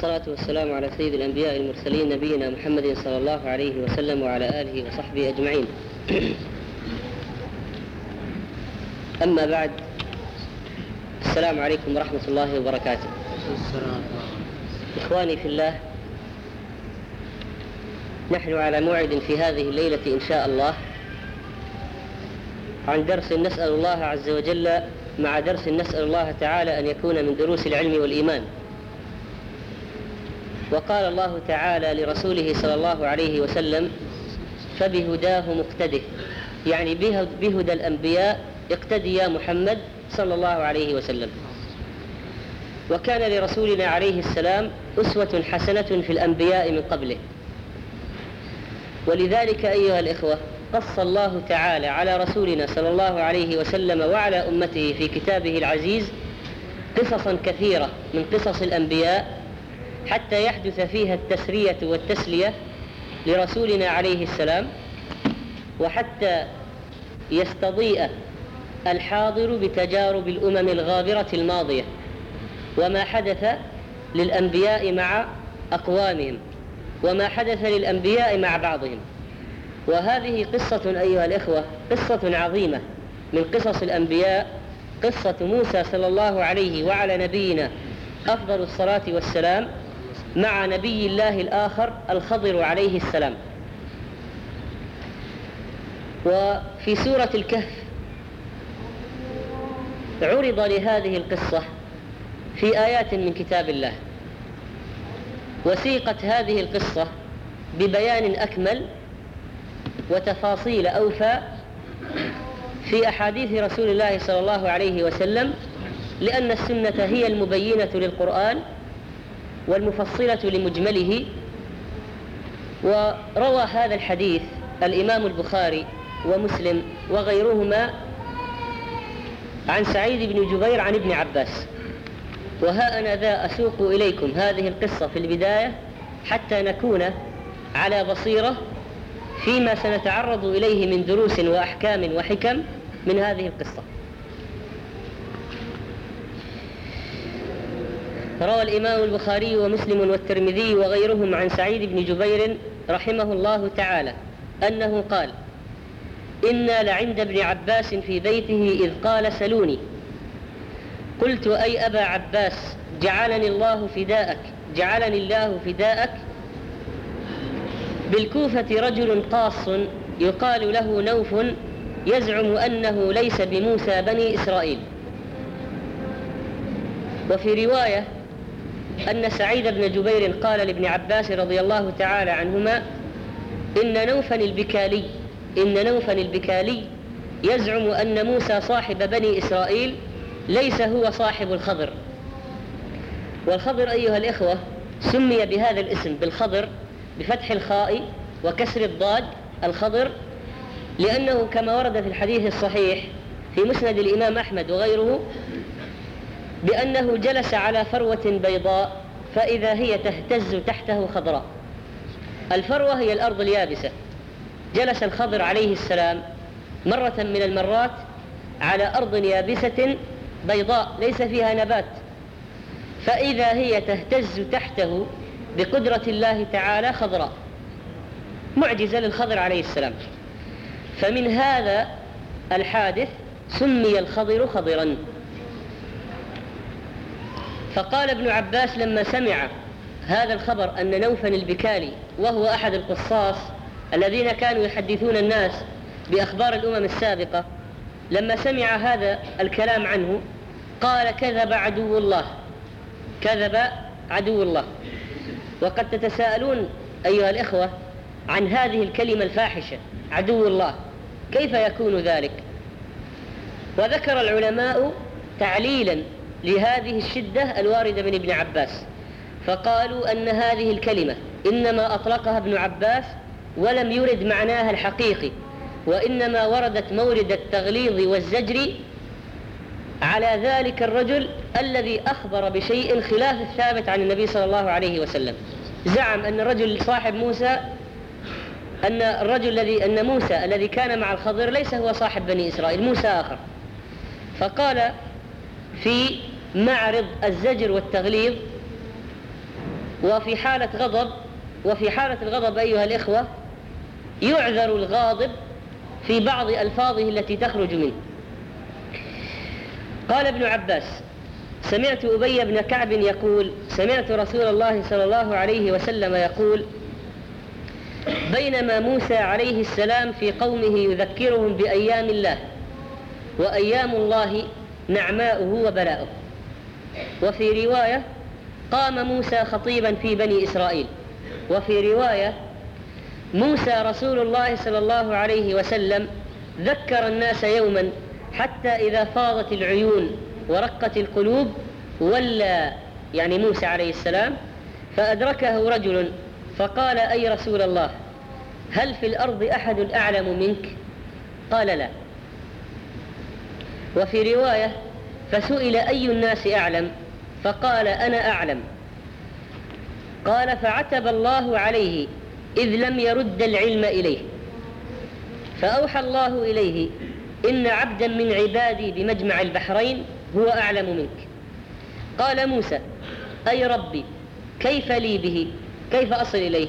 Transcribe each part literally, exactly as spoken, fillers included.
والصلاة والسلام على سيد الأنبياء المرسلين نبينا محمد صلى الله عليه وسلم وعلى آله وصحبه أجمعين. أما بعد، السلام عليكم ورحمة الله وبركاته. إخواني في الله، نحن على موعد في هذه الليلة إن شاء الله عن درس نسأل الله عز وجل مع درس نسأل الله تعالى أن يكون من دروس العلم والإيمان. وقال الله تعالى لرسوله صلى الله عليه وسلم: فبهداه مقتده، يعني بهدى الأنبياء اقتدي يا محمد صلى الله عليه وسلم. وكان لرسولنا عليه السلام أسوة حسنة في الأنبياء من قبله، ولذلك أيها الإخوة قص الله تعالى على رسولنا صلى الله عليه وسلم وعلى أمته في كتابه العزيز قصصا كثيرة من قصص الأنبياء حتى يحدث فيها التسرية والتسلية لرسولنا عليه السلام، وحتى يستضيء الحاضر بتجارب الأمم الغابرة الماضية وما حدث للأنبياء مع أقوامهم وما حدث للأنبياء مع بعضهم. وهذه قصة أيها الإخوة قصة عظيمة من قصص الأنبياء، قصة موسى صلى الله عليه وعلى نبينا أفضل الصلاة والسلام مع نبي الله الآخر الخضر عليه السلام. وفي سورة الكهف عرض لهذه القصة في آيات من كتاب الله، وسيقت هذه القصة ببيان أكمل وتفاصيل أوفى في أحاديث رسول الله صلى الله عليه وسلم، لأن السنة هي المبينة للقرآن والمفصلة لمجمله. وروى هذا الحديث الإمام البخاري ومسلم وغيرهما عن سعيد بن جبير عن ابن عباس. وها أنا ذا أسوق إليكم هذه القصة في البداية حتى نكون على بصيرة فيما سنتعرض إليه من دروس وأحكام وحكم من هذه القصة. روى الإمام البخاري ومسلم والترمذي وغيرهم عن سعيد بن جبير رحمه الله تعالى أنه قال: إنا لعند ابن عباس في بيته إذ قال: سلوني. قلت: أي أبا عباس، جعلني الله فداءك جعلني الله فداءك بالكوفة رجل قاص يقال له نوف يزعم أنه ليس بموسى بني إسرائيل. وفي رواية أن سعيد بن جبير قال لابن عباس رضي الله تعالى عنهما: إن نوفا البكالي إن نوفا البكالي يزعم أن موسى صاحب بني إسرائيل ليس هو صاحب الخضر. والخضر أيها الإخوة سمي بهذا الاسم بالخضر بفتح الخاء وكسر الضاد الخضر، لأنه كما ورد في الحديث الصحيح في مسند الإمام أحمد وغيره بأنه جلس على فروة بيضاء فإذا هي تهتز تحته خضراء. الفروة هي الأرض اليابسة. جلس الخضر عليه السلام مرة من المرات على أرض يابسة بيضاء ليس فيها نبات، فإذا هي تهتز تحته بقدرة الله تعالى خضراء، معجزة للخضر عليه السلام. فمن هذا الحادث سمي الخضر خضرا. فقال ابن عباس لما سمع هذا الخبر أن نوفا البكالي، وهو أحد القصاص الذين كانوا يحدثون الناس بأخبار الأمم السابقة، لما سمع هذا الكلام عنه قال: كذب عدو الله كذب عدو الله. وقد تتساءلون أيها الإخوة عن هذه الكلمة الفاحشة عدو الله، كيف يكون ذلك؟ وذكر العلماء تعليلا لهذه الشدة الواردة من ابن عباس، فقالوا أن هذه الكلمة إنما أطلقها ابن عباس ولم يرد معناها الحقيقي، وإنما وردت مورد التغليظ والزجر على ذلك الرجل الذي أخبر بشيء خلاف الثابت عن النبي صلى الله عليه وسلم. زعم أن الرجل صاحب موسى أن الرجل الذي أن موسى الذي كان مع الخضر ليس هو صاحب بني إسرائيل، موسى آخر. فقال في معرض الزجر والتغليظ وفي حالة غضب وفي حالة الغضب أيها الإخوة يعذر الغاضب في بعض ألفاظه التي تخرج منه. قال ابن عباس: سمعت أبي بن كعب يقول: سمعت رسول الله صلى الله عليه وسلم يقول: بينما موسى عليه السلام في قومه يذكرهم بأيام الله، وأيام الله نعماؤه وبلاؤه. وفي رواية: قام موسى خطيبا في بني إسرائيل. وفي رواية: موسى رسول الله صلى الله عليه وسلم ذكر الناس يوما حتى إذا فاضت العيون ورقت القلوب ولى، يعني موسى عليه السلام، فأدركه رجل فقال: أي رسول الله، هل في الأرض أحد أعلم منك؟ قال: لا. وفي رواية: فسئل: أي الناس أعلم؟ فقال: أنا أعلم. قال: فعتب الله عليه إذ لم يرد العلم إليه، فأوحى الله إليه: إن عبدا من عبادي بمجمع البحرين هو أعلم منك. قال موسى: أي ربي، كيف لي به؟ كيف أصل إليه؟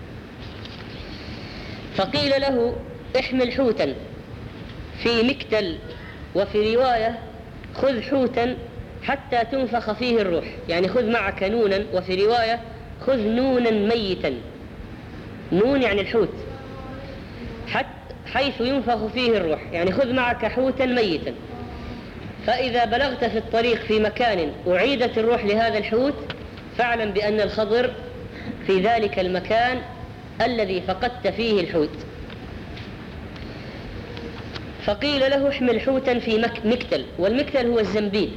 فقيل له: احمل حوتا في مكتل. وفي رواية: خذ حوتا حتى تنفخ فيه الروح، يعني خذ معك نونا. وفي رواية: خذ نونا ميتا. نون يعني الحوت، حتى حيث ينفخ فيه الروح، يعني خذ معك حوتا ميتا. فإذا بلغت في الطريق في مكان أعيدت الروح لهذا الحوت فاعلم بأن الخضر في ذلك المكان الذي فقدت فيه الحوت. فقيل له: احمل حوتا في مكتل. والمكتل هو الزنبيل،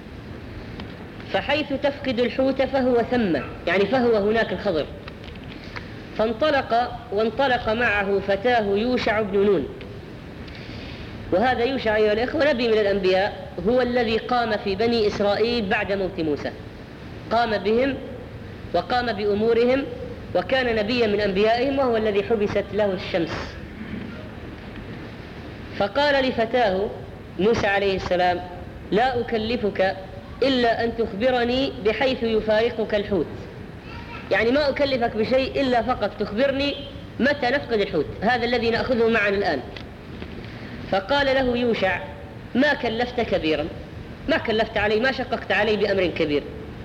فحيث تفقد الحوت فهو ثم، يعني فهو هناك الخضر. فانطلق وانطلق معه فتاه يوشع بن نون. وهذا يوشع أيها الإخوة نبي من الأنبياء، هو الذي قام في بني إسرائيل بعد موت موسى، قام بهم وقام بأمورهم وكان نبيا من أنبيائهم، وهو الذي حبست له الشمس. فقال لفتاه موسى عليه السلام: لا أكلفك إلا أن تخبرني بحيث يفارقك الحوت، يعني ما أكلفك بشيء إلا فقط تخبرني متى نفقد الحوت، هذا الذي نأخذه معنا الآن. فقال له يوشع: ما كلفت كبيرا، ما كلفت علي، ما شققت علي بأمر كبير.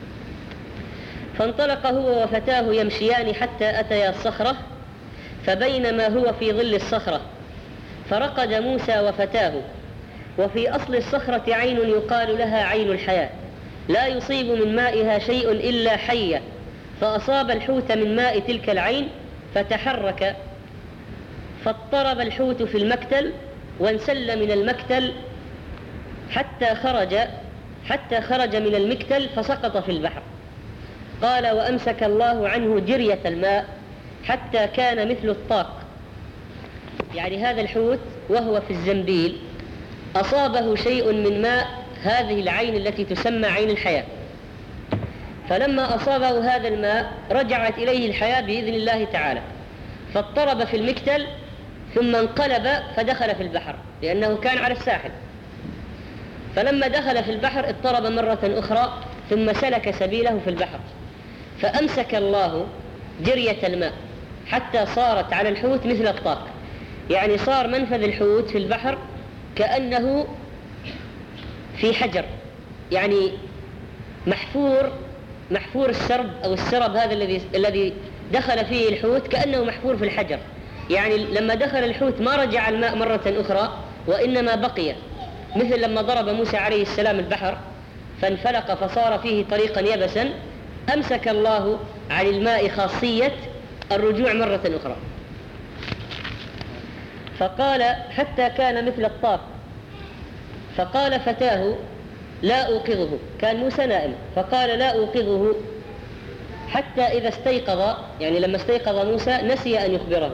فانطلق هو وفتاه يمشيان حتى أتيا الصخرة، فبينما هو في ظل الصخرة فرقد موسى وفتاه، وفي أصل الصخرة عين يقال لها عين الحياة، لا يصيب من مائها شيء إلا حية، فأصاب الحوت من ماء تلك العين فتحرك، فاضطرب الحوت في المكتل وانسل من المكتل حتى خرج حتى خرج من المكتل فسقط في البحر. قال: وأمسك الله عنه جرية الماء حتى كان مثل الطاق، يعني هذا الحوت وهو في الزنبيل أصابه شيء من ماء هذه العين التي تسمى عين الحياة، فلما أصابه هذا الماء رجعت إليه الحياة بإذن الله تعالى، فاضطرب في المكتل ثم انقلب فدخل في البحر لأنه كان على الساحل. فلما دخل في البحر اضطرب مرة أخرى ثم سلك سبيله في البحر، فأمسك الله جرية الماء حتى صارت على الحوت مثل الطاق، يعني صار منفذ الحوت في البحر كأنه في حجر، يعني محفور محفور السرب أو السرب هذا الذي الذي دخل فيه الحوت كأنه محفور في الحجر، يعني لما دخل الحوت ما رجع الماء مرة أخرى وإنما بقي، مثل لما ضرب موسى عليه السلام البحر فانفلق فصار فيه طريقا يبسا، أمسك الله عن الماء خاصية الرجوع مرة أخرى. فقال: حتى كان مثل الطاق. فقال فتاه: لا أوقظه، كان موسى نائم، فقال: لا أوقظه حتى إذا استيقظ، يعني لما استيقظ موسى نسي أن يخبره.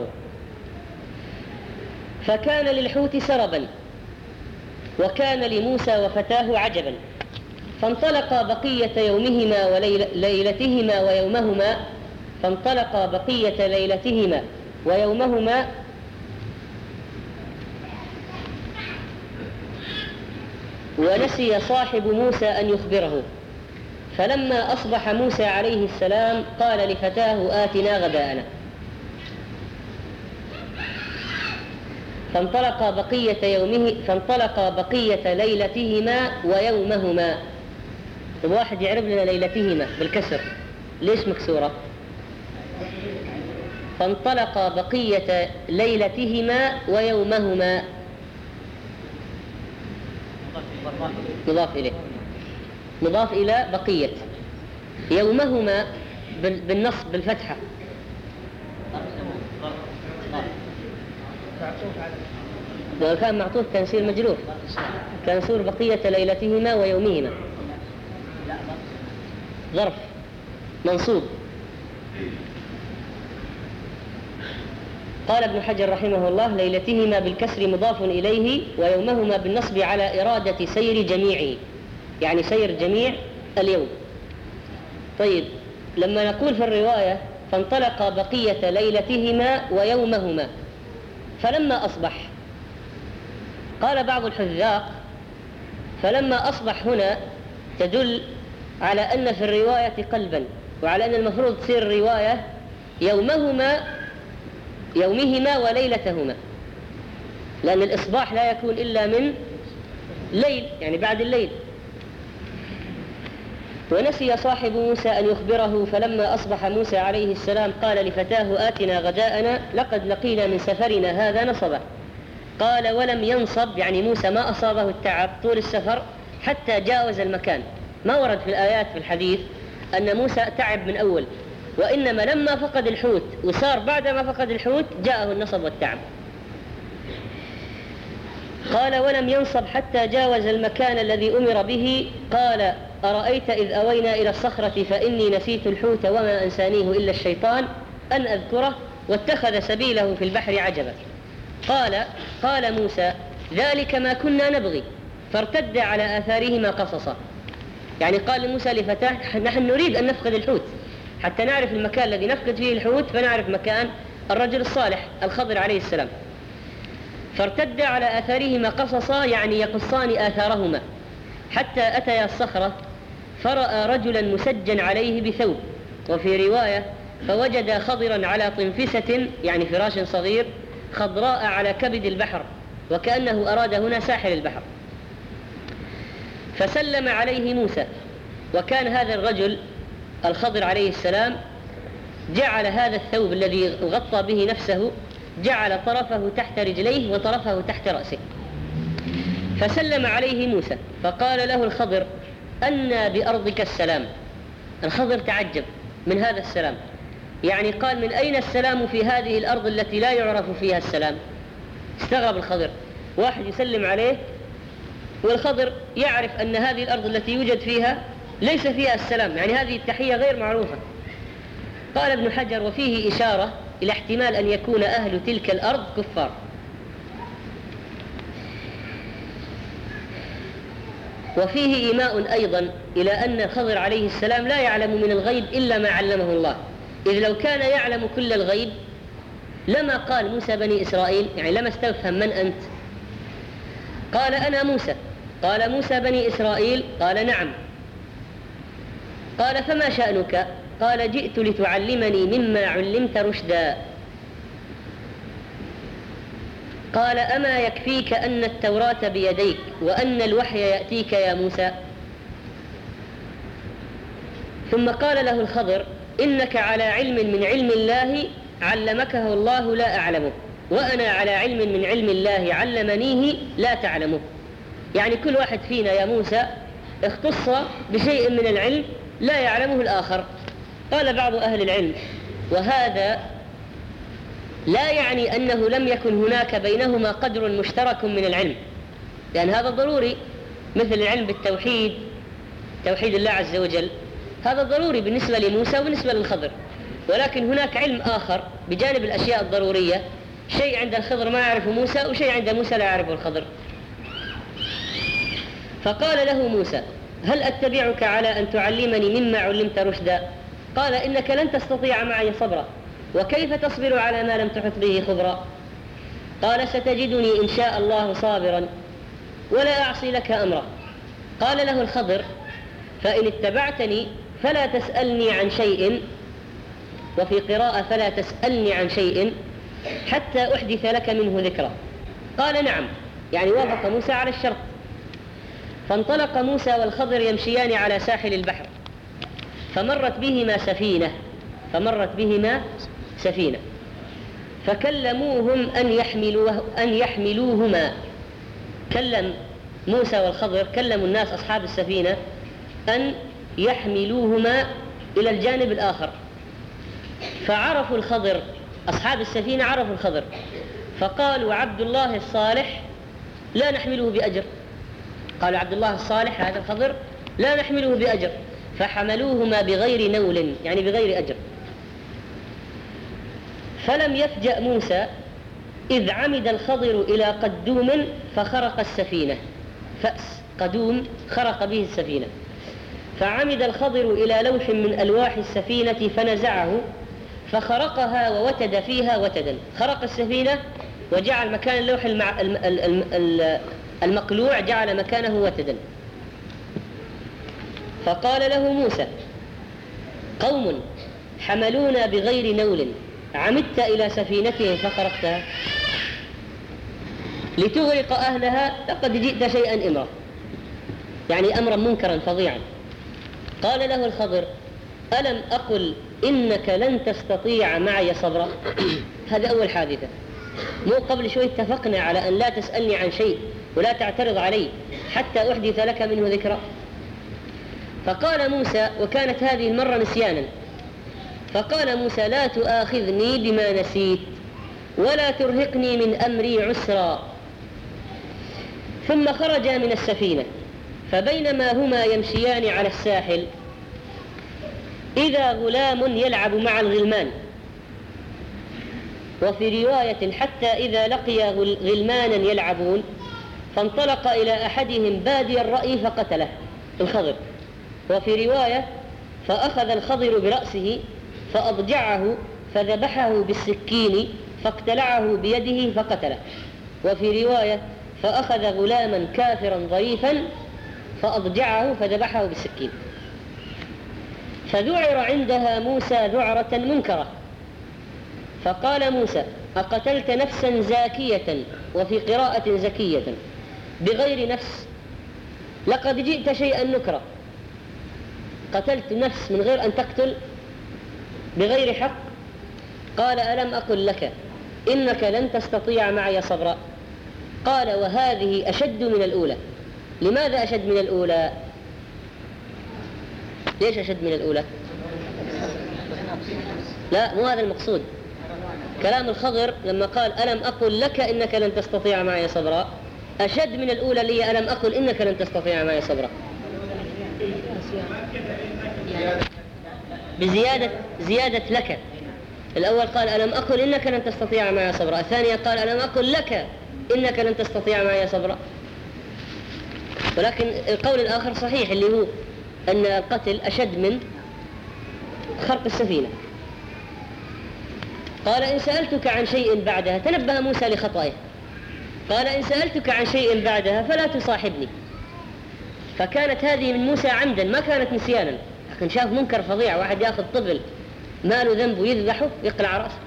فكان للحوت سربا وكان لموسى وفتاه عجبا، فانطلقا بقية يومهما وليلتهما ويومهما فانطلقا بقية ليلتهما ويومهما ونسي صاحب موسى أن يخبره، فلما أصبح موسى عليه السلام قال لفتاه آتنا غداءنا، فانطلق بقية يومه فانطلق بقية ليلتهما ويومهما. طب واحد يعرف لنا ليلتهما بالكسر ليش مكسورة؟ فانطلق بقية ليلتهما ويومهما، مضاف إليه، مضاف إلى بقية. يومهما بالنصب بالفتحة، لو كان معطوف كان يصير مجرور، كان يصير بقية ليلتهما ويومهما، ظرف منصوب. قال ابن حجر رحمه الله: ليلتهما بالكسر مضاف إليه، ويومهما بالنصب على إرادة سير جميعه، يعني سير جميع اليوم. طيب لما نقول في الرواية فانطلق بقية ليلتهما ويومهما فلما أصبح، قال بعض الحذاق فلما أصبح هنا تدل على أن في الرواية قلبا، وعلى أن المفروض تصير الرواية يومهما يومهما وليلتهما، لأن الإصباح لا يكون إلا من ليل، يعني بعد الليل. ونسي صاحب موسى أن يخبره، فلما أصبح موسى عليه السلام قال لفتاه آتنا غداءنا لقد لقينا من سفرنا هذا نصبا. قال ولم ينصب، يعني موسى ما أصابه التعب طول السفر حتى جاوز المكان. ما ورد في الآيات في الحديث أن موسى تعب من أول، وإنما لما فقد الحوت وصار بعد ما فقد الحوت جاءه النصب والتعب. قال ولم ينصب حتى جاوز المكان الذي أمر به. قال أرأيت إذ أوينا إلى الصخرة فإني نسيت الحوت وما أنسانيه إلا الشيطان أن أذكره واتخذ سبيله في البحر عجبا. قال قال موسى ذلك ما كنا نبغي فارتد على آثارهما قصصا، يعني قال لموسى لفتاه نحن نريد أن نفقد الحوت حتى نعرف المكان الذي نفقد فيه الحوت، فنعرف مكان الرجل الصالح الخضر عليه السلام. فارتد على آثارهما قصصا، يعني يقصان آثارهما، حتى أتيا الصخرة فرأى رجلا مسجا عليه بثوب، وفي رواية فوجد خضرا على طنفسة، يعني فراش صغير، خضراء على كبد البحر، وكأنه أراد هنا ساحل البحر. فسلم عليه موسى، وكان هذا الرجل الخضر عليه السلام جعل هذا الثوب الذي غطى به نفسه جعل طرفه تحت رجليه وطرفه تحت رأسه. فسلم عليه موسى فقال له الخضر أنى بأرضك السلام. الخضر تعجب من هذا السلام، يعني قال من أين السلام في هذه الأرض التي لا يعرف فيها السلام؟ استغرب الخضر، واحد يسلم عليه والخضر يعرف أن هذه الأرض التي يوجد فيها ليس فيها السلام، يعني هذه التحية غير معروفة. قال ابن حجر وفيه إشارة إلى احتمال أن يكون أهل تلك الأرض كفار. وفيه إيماء أيضا إلى أن الخضر عليه السلام لا يعلم من الغيب إلا ما علمه الله، إذ لو كان يعلم كل الغيب لما قال موسى بني إسرائيل، يعني لما استفهم من أنت؟ قال أنا موسى. قال موسى بني إسرائيل؟ قال نعم. قال فما شأنك؟ قال جئت لتعلمني مما علمت رشدا. قال أما يكفيك أن التوراة بيديك وأن الوحي يأتيك يا موسى؟ ثم قال له الخضر إنك على علم من علم الله علمكه الله لا أعلمه، وأنا على علم من علم الله علمنيه لا تعلمه. يعني كل واحد فينا يا موسى اختص بشيء من العلم لا يعلمه الآخر. قال بعض أهل العلم وهذا لا يعني أنه لم يكن هناك بينهما قدر مشترك من العلم، لأن هذا ضروري، مثل العلم بالتوحيد، توحيد الله عز وجل، هذا ضروري بالنسبة لموسى وبالنسبة للخضر. ولكن هناك علم آخر بجانب الأشياء الضرورية، شيء عند الخضر ما يعرفه موسى وشيء عند موسى لا يعرفه الخضر. فقال له موسى هل أتبعك على أن تعلمني مما علمت رشدا؟ قال إنك لن تستطيع معي صبرا، وكيف تصبر على ما لم تحط به خبرا؟ قال ستجدني إن شاء الله صابرا ولا أعصي لك أمرا. قال له الخضر فإن اتبعتني فلا تسألني عن شيء، وفي قراءة فلا تسألني عن شيء حتى أحدث لك منه ذكرى. قال نعم، يعني وافق موسى على الشرط. فانطلق موسى والخضر يمشيان على ساحل البحر، فمرت بهما سفينة فمرت بهما سفينة فكلموهم أن يحملوه أن يحملوهما. كلم موسى والخضر، كلموا الناس أصحاب السفينة أن يحملوهما إلى الجانب الآخر. فعرفوا الخضر، أصحاب السفينة عرفوا الخضر، فقالوا عبد الله الصالح لا نحمله بأجر. قالوا عبد الله الصالح هذا الخضر لا نحمله بأجر، فحملوهما بغير نول، يعني بغير أجر. فلم يفجأ موسى إذ عمد الخضر إلى قدوم فخرق السفينة. فأس قدوم خرق به السفينة. فعمد الخضر إلى لوح من ألواح السفينة فنزعه فخرقها ووتد فيها وتدا. خرق السفينة وجعل مكان اللوح المع... الم... الم... الم... المقلوع جعل مكانه وتدا. فقال له موسى قوم حملونا بغير نول عمدت إلى سفينتهم فخرقتها لتغرق أهلها، لقد جئت شيئا إمرا، يعني أمرا منكرا فظيعا. قال له الخضر ألم أقل إنك لن تستطيع معي صبرا؟ هذا أول حادثة. مو قبل شوي اتفقنا على أن لا تسألني عن شيء ولا تعترض علي حتى أحدث لك منه ذكرى؟ فقال موسى، وكانت هذه المرة نسيانا، فقال موسى لا تؤاخذني بما نسيت ولا ترهقني من أمري عسرا. ثم خرجا من السفينة، فبينما هما يمشيان على الساحل إذا غلام يلعب مع الغلمان. وفي رواية حتى إذا لقي غلمانا يلعبون فانطلق إلى أحدهم بادي الرأي فقتله الخضر. وفي رواية فأخذ الخضر برأسه فأضجعه فذبحه بالسكين فاقتلعه بيده فقتله. وفي رواية فأخذ غلاما كافرا ظريفا فأضجعه فذبحه بالسكين. فذعر عندها موسى ذعرة منكرة، فقال موسى أقتلت نفسا زاكية، وفي قراءة زكية، بغير نفس لقد جئت شيئا نكرا. قتلت نفس من غير أن تقتل بغير حق. قال ألم أقل لك إنك لن تستطيع معي صبرا؟ قال وهذه أشد من الأولى. لماذا أشد من الأولى؟ ليش أشد من الأولى؟ لا، مو هذا المقصود. كلام الخضر لما قال ألم أقل لك إنك لن تستطيع معي صبرا أشد من الأولى اللي هي ألم أقل إنك لن تستطيع معي صبرا، بزيادة زيادة لك. الأول قال ألم أقل إنك لن تستطيع معي صبرا، الثانية قال ألم أقل لك إنك لن تستطيع معي صبرا. ولكن القول الآخر صحيح اللي هو أن القتل أشد من خرق السفينة. قال إن سألتك عن شيء بعدها، تنبه موسى لخطئه، قال إن سألتك عن شيء بعدها فلا تصاحبني. فكانت هذه من موسى عمدا، ما كانت نسيانا، لكن شاف منكر فظيع، واحد يأخذ طفل ما له ذنب ويذبحه يقلع رأسه.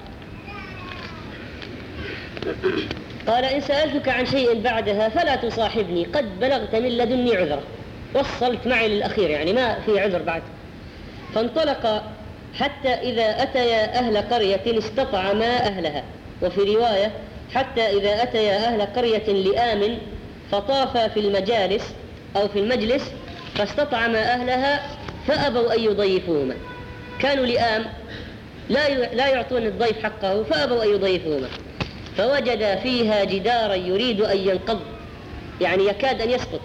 قال إن سألتك عن شيء بعدها فلا تصاحبني قد بلغت من لدني عذرا، وصلت معي للأخير، يعني ما في عذر بعد. فانطلق حتى إذا أتيا أهل قرية استطعما أهلها. وفي رواية حتى إذا أتيا أهل قرية لآم فطافا في المجالس أو في المجلس فاستطعما أهلها فأبوا أن يضيفوهما. كانوا لآم لا لا يعطون الضيف حقه فأبوا أن يضيفوهما. فوجد فيها جدارا يريد أن ينقض، يعني يكاد أن يسقط.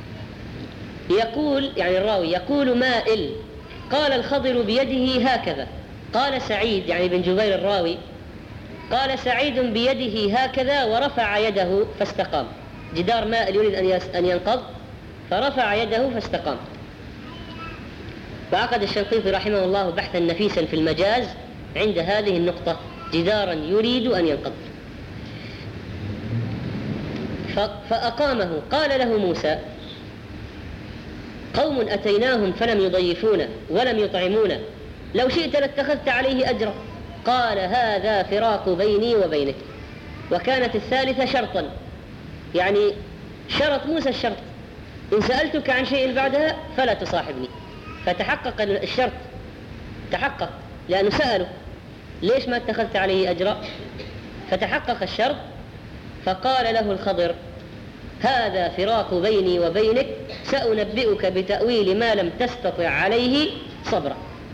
يقول يعني الراوي يقول مائل. قال الخضر بيده هكذا. قال سعيد يعني بن جبير الراوي قال سعيد بيده هكذا ورفع يده فاستقام. جدار مائل يريد أن ينقض فرفع يده فاستقام. وعقد الشنقيطي رحمه الله بحثا نفيسا في المجاز عند هذه النقطة، جدارا يريد أن ينقض. فأقامه. قال له موسى قوم أتيناهم فلم يضيفونا ولم يطعمونا لو شئت لاتخذت عليه أجرا. قال هذا فراق بيني وبينك. وكانت الثالثة شرطا، يعني شرط موسى الشرط: إن سألتك عن شيء بعدها فلا تصاحبني. فتحقق الشرط، تحقق، لأنه سأله ليش ما اتخذت عليه أجرا، فتحقق الشرط. فقال له الخضر: هذا فراق بيني وبينك، سأنبئك بتأويل ما لم تستطع عليه صبرا.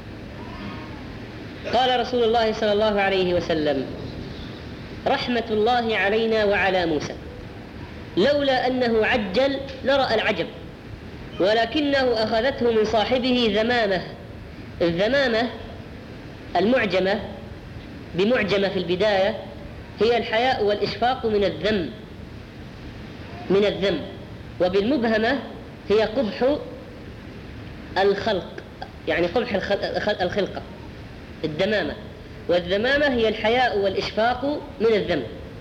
قال رسول الله صلى الله عليه وسلم: رحمة الله علينا وعلى موسى، لولا أنه عجل لرأى العجب، ولكنه أخذته من صاحبه ذمامة. الذمامة المعجمة بمعجمة في البداية هي الحياء والإشفاق من الذم من الذم وبالمبهمة هي قبح الخلق، يعني قبح الخلقة، الدمامة. والذمامة هي الحياء والإشفاق من الذم.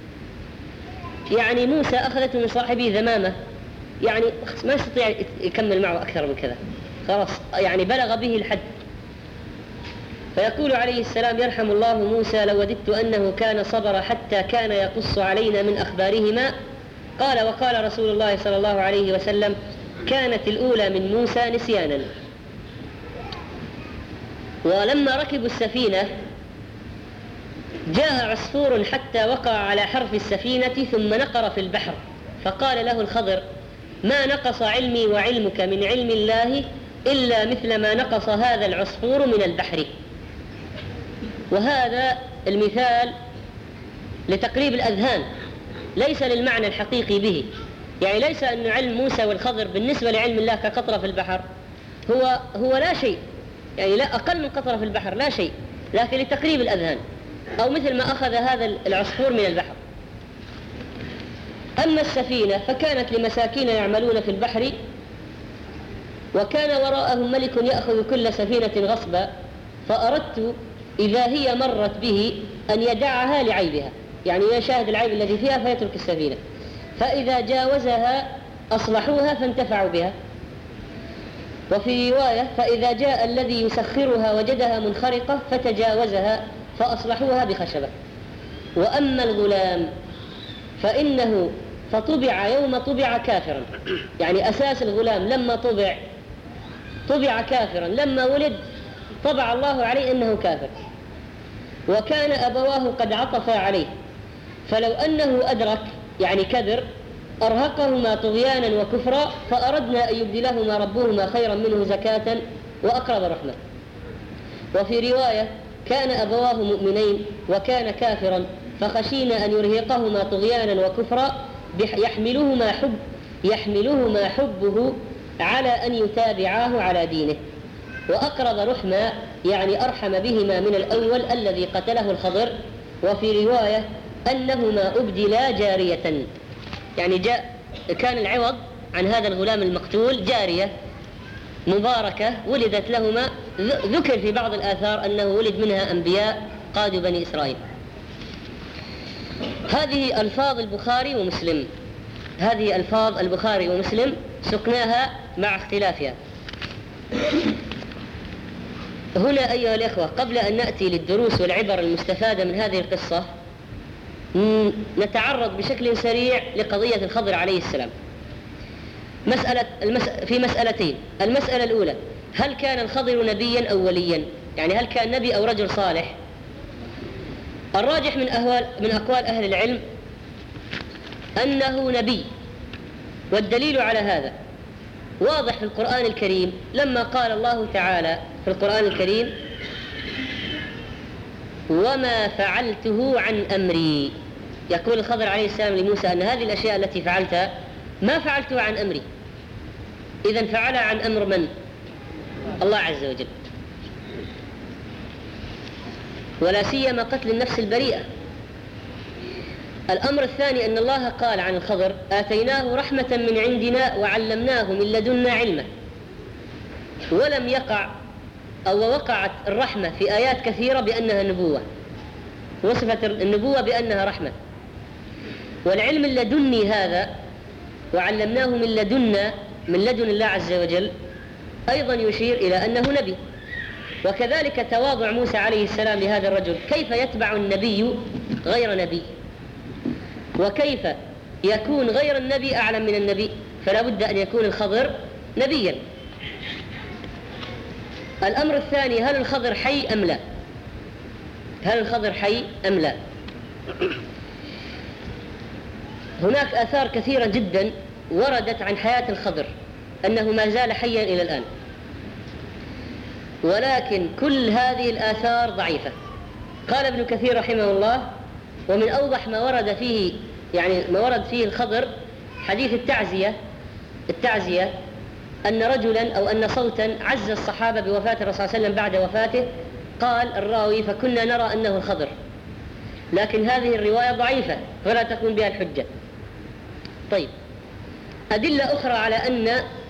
يعني موسى أخذته من صاحبه ذمامة، يعني ما يستطيع يكمل معه أكثر من كذا، خلاص يعني بلغ به الحد. فيقول عليه السلام: يرحم الله موسى، لو وددت أنه كان صبر حتى كان يقص علينا من أخبارهما. قال: وقال رسول الله صلى الله عليه وسلم: كانت الأولى من موسى نسيانا. ولما ركبوا السفينة جاء عصفور حتى وقع على حرف السفينة ثم نقر في البحر، فقال له الخضر: ما نقص علمي وعلمك من علم الله إلا مثل ما نقص هذا العصفور من البحر. وهذا المثال لتقريب الأذهان، ليس للمعنى الحقيقي به. يعني ليس أن علم موسى والخضر بالنسبة لعلم الله كقطرة في البحر، هو هو لا شيء، يعني لا أقل من قطرة في البحر، لا شيء، لكن لتقريب الأذهان، أو مثل ما أخذ هذا العصفور من البحر. أما السفينة فكانت لمساكين يعملون في البحر، وكان وراءهم ملك يأخذ كل سفينة غصبا، فأردت إذا هي مرت به أن يدعها لعيبها، يعني يشاهد العيب الذي فيها فيترك السفينة، فإذا جاوزها أصلحوها فانتفعوا بها. وفي رواية: فإذا جاء الذي يسخرها وجدها منخرقة فتجاوزها فأصلحوها بخشبة. وأما الغلام فإنه فطبع يوم طبع كافرا، يعني أساس الغلام لما طبع طبع كافرا، لما ولد طبع الله عليه أنه كافر، وكان أبواه قد عطفا عليه، فلو أنه أدرك يعني كبر أرهقهما طغيانا وكفرا، فأردنا أن يبدلهما ربهما خيرا منه زكاة وأقرب رحمة. وفي رواية: كان أبواه مؤمنين وكان كافرا فخشينا أن يرهقهما طغيانا وكفرا يحملهما حب يحملهما حبه على أن يتابعاه على دينه، وأقرب رحمة يعني أرحم بهما من الأول الذي قتله الخضر. وفي رواية: أنهما أبدلا جارية، يعني جاء كان العوض عن هذا الغلام المقتول جارية مباركة ولدت لهما. ذكر في بعض الآثار أنه ولد منها أنبياء قادوا بني إسرائيل. هذه ألفاظ البخاري ومسلم، هذه ألفاظ البخاري ومسلم سقناها مع اختلافها. هنا أيها الإخوة، قبل أن نأتي للدروس والعبر المستفادة من هذه القصة، نتعرض بشكل سريع لقضية الخضر عليه السلام. مسألة المس... في مسألتين. المسألة الأولى: هل كان الخضر نبيا أو وليا؟ يعني هل كان نبي أو رجل صالح؟ الراجح من, أهوال... من أقوال أهل العلم أنه نبي، والدليل على هذا واضح في القرآن الكريم، لما قال الله تعالى في القرآن الكريم: وما فعلته عن أمري. يقول الخضر عليه السلام لموسى أن هذه الأشياء التي فعلتها ما فعلتها عن أمري. إذن فعلها عن أمر من؟ الله عز وجل، ولا سيما قتل النفس البريئة. الأمر الثاني أن الله قال عن الخضر: آتيناه رحمة من عندنا وعلمناه من لدنا علما. ولم يقع أو وقعت الرحمة في آيات كثيرة بأنها نبوة، وصفت النبوة بأنها رحمة. والعلم اللدني هذا وعلمناه من لدنا، من لدن الله عز وجل، أيضا يشير إلى أنه نبي. وكذلك تواضع موسى عليه السلام لهذا الرجل، كيف يتبع النبي غير نبي؟ وكيف يكون غير النبي أعلم من النبي؟ فلا بد أن يكون الخضر نبيا. الأمر الثاني، هل الخضر حي أم لا؟ هل الخضر حي أم لا؟ هناك آثار كثيرة جدا وردت عن حياة الخضر أنه ما زال حيا إلى الآن، ولكن كل هذه الآثار ضعيفة. قال ابن كثير رحمه الله: ومن أوضح ما ورد فيه، يعني ما ورد فيه الخضر، حديث التعزية التعزية أن رجلا أو أن صوتا عز الصحابة بوفاة الرسول صلى الله عليه وسلم بعد وفاته. قال الراوي: فكنا نرى أنه الخضر، لكن هذه الرواية ضعيفة ولا تكون بها الحجة. طيب، أدلة أخرى على أن،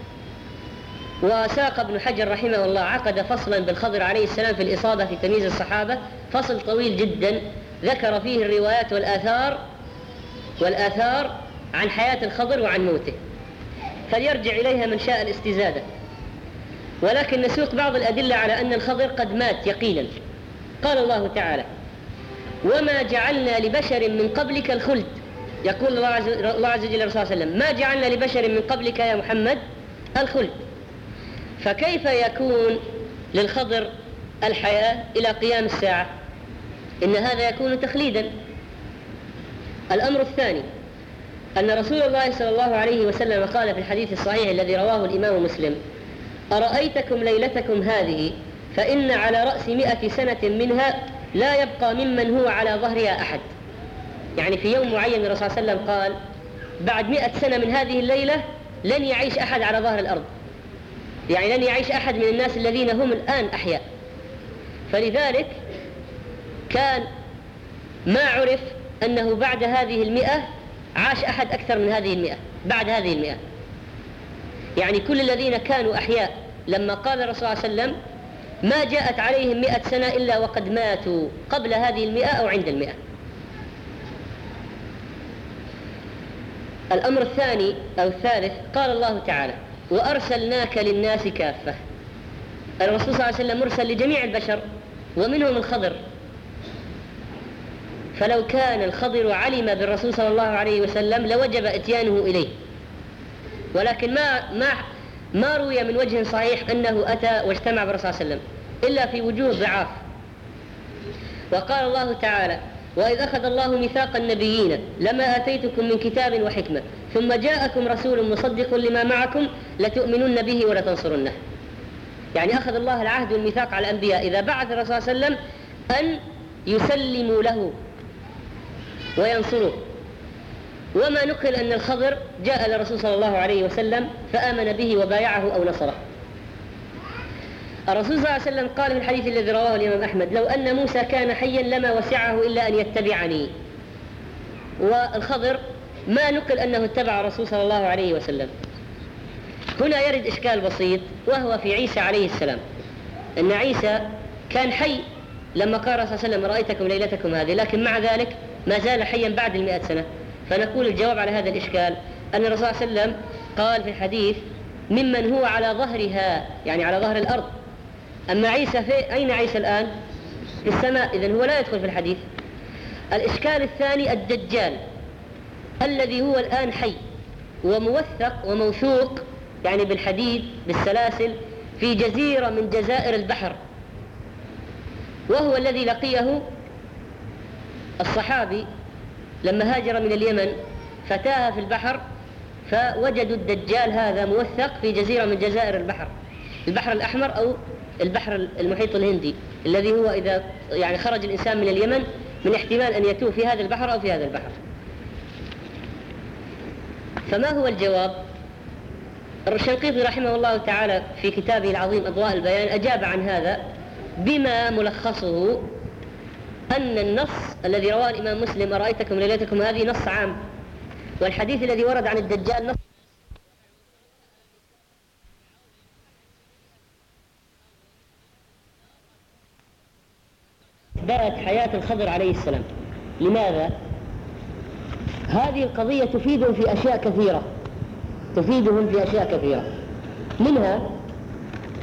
وساق ابن حجر رحمه الله عقد فصلا بالخضر عليه السلام في الإصابة في تمييز الصحابة، فصل طويل جدا ذكر فيه الروايات والآثار والآثار عن حياة الخضر وعن موته، فليرجع إليها من شاء الاستزادة. ولكن نسوق بعض الأدلة على أن الخضر قد مات يقينا. قال الله تعالى: وما جعلنا لبشر من قبلك الخلد. يقول الله عز وجل للرسول صلى الله عليه وسلم: ما جعلنا لبشر من قبلك يا محمد الخلد. فكيف يكون للخضر الحياة إلى قيام الساعة؟ إن هذا يكون تخليدا. الأمر الثاني، أن رسول الله صلى الله عليه وسلم قال في الحديث الصحيح الذي رواه الإمام مسلم: أرأيتكم ليلتكم هذه فإن على رأس مئة سنة منها لا يبقى ممن هو على ظهرها أحد. يعني في يوم معين الرسول صلى الله عليه وسلم قال: بعد مئة سنة من هذه الليلة لن يعيش أحد على ظهر الأرض، يعني لن يعيش أحد من الناس الذين هم الآن أحياء. فلذلك كان ما عرف أنه بعد هذه المئة عاش أحد أكثر من هذه المئة بعد هذه المئة. يعني كل الذين كانوا أحياء لما قال الرسول صلى الله عليه وسلم ما جاءت عليهم مئة سنة إلا وقد ماتوا قبل هذه المئة أو عند المئة. الأمر الثاني أو الثالث، قال الله تعالى: وأرسلناك للناس كافة. الرسول صلى الله عليه وسلم مرسل لجميع البشر ومنهم الخضر. فلو كان الخضر علم بالرسول صلى الله عليه وسلم لوجب إتيانه إليه، ولكن ما ما ما روي من وجه صحيح أنه أتى واجتمع بالرسول صلى الله عليه وسلم إلا في وجوه ضعاف. وقال الله تعالى: وإذ أخذ الله ميثاق النبيين لما آتيتكم من كتاب وحكمة ثم جاءكم رسول مصدق لما معكم لتؤمنن به ولتنصرنه. يعني أخذ الله العهد والميثاق على الأنبياء إذا بعث الرسول صلى الله عليه وسلم أن يسلموا له وينصروه. وما نقل أن الخضر جاء للرسول صلى الله عليه وسلم فآمن به وبايعه أو نصره. الرسول صلى الله عليه وسلم قال في الحديث الذي رواه الإمام أحمد: لو أن موسى كان حيا لما وسعه إلا أن يتبعني. والخضر ما نقل أنه اتبع الرسول صلى الله عليه وسلم. هنا يرد إشكال بسيط، وهو في عيسى عليه السلام، أن عيسى كان حي لما قال الرسول صلى الله عليه وسلم: رأيتكم ليلتكم هذه، لكن مع ذلك ما زال حيا بعد المئة سنة. فنقول الجواب على هذا الإشكال أن الرسول صلى الله عليه وسلم قال في الحديث: ممن هو على ظهرها، يعني على ظهر الأرض. أما عيسى في أين عيسى الآن؟ في السماء، إذن هو لا يدخل في الحديث. الإشكال الثاني الدجال الذي هو الآن حي وموثق وموثوق، يعني بالحديد بالسلاسل، في جزيرة من جزائر البحر، وهو الذي لقيه الصحابي لما هاجر من اليمن فتاه في البحر فوجدوا الدجال هذا موثق في جزيرة من جزائر البحر، البحر الأحمر أو البحر المحيط الهندي، الذي هو إذا يعني خرج الإنسان من اليمن من احتمال أن يتوه في هذا البحر أو في هذا البحر. فما هو الجواب؟ الشنقيطي رحمه الله تعالى في كتابه العظيم أضواء البيان أجاب عن هذا بما ملخصه أن النص الذي رواه الإمام مسلم: أرأيتكم ليلتكم هذه، نص عام، والحديث الذي ورد عن الدجال نص إثبات حياة الخضر عليه السلام. لماذا؟ هذه القضية تفيدهم في أشياء كثيرة تفيدهم في أشياء كثيرة منها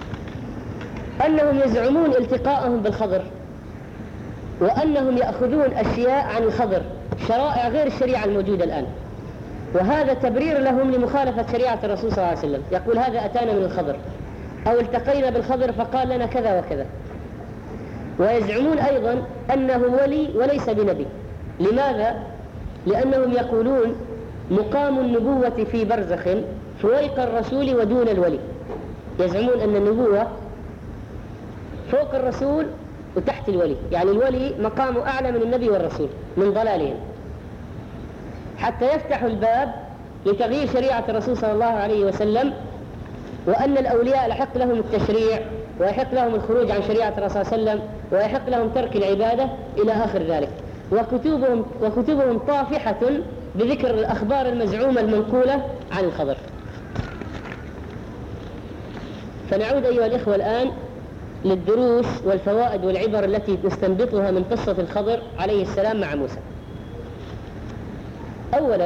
أنهم يزعمون التقاءهم بالخضر، وأنهم يأخذون أشياء عن الخضر، شرائع غير الشريعة الموجودة الآن، وهذا تبرير لهم لمخالفة شريعة الرسول صلى الله عليه وسلم. يقول هذا أتانا من الخضر، أو التقينا بالخضر فقال لنا كذا وكذا. ويزعمون أيضا أنه ولي وليس بنبي. لماذا؟ لأنهم يقولون مقام النبوة في برزخ فوق الرسول ودون الولي. يزعمون أن النبوة فوق الرسول وتحت الولي، يعني الولي مقامه أعلى من النبي والرسول من ضلالهم، حتى يفتحوا الباب لتغيير شريعة الرسول صلى الله عليه وسلم، وأن الأولياء لحق لهم التشريع ويحق لهم الخروج عن شريعة الرسول صلى الله عليه وسلم ويحق لهم ترك العبادة إلى آخر ذلك. وكتبهم, وكتبهم طافحة بذكر الأخبار المزعومة المنقولة عن الخضر. فنعود أيها الإخوة الآن للدروس والفوائد والعبر التي نستنبطها من قصة الخضر عليه السلام مع موسى. أولا،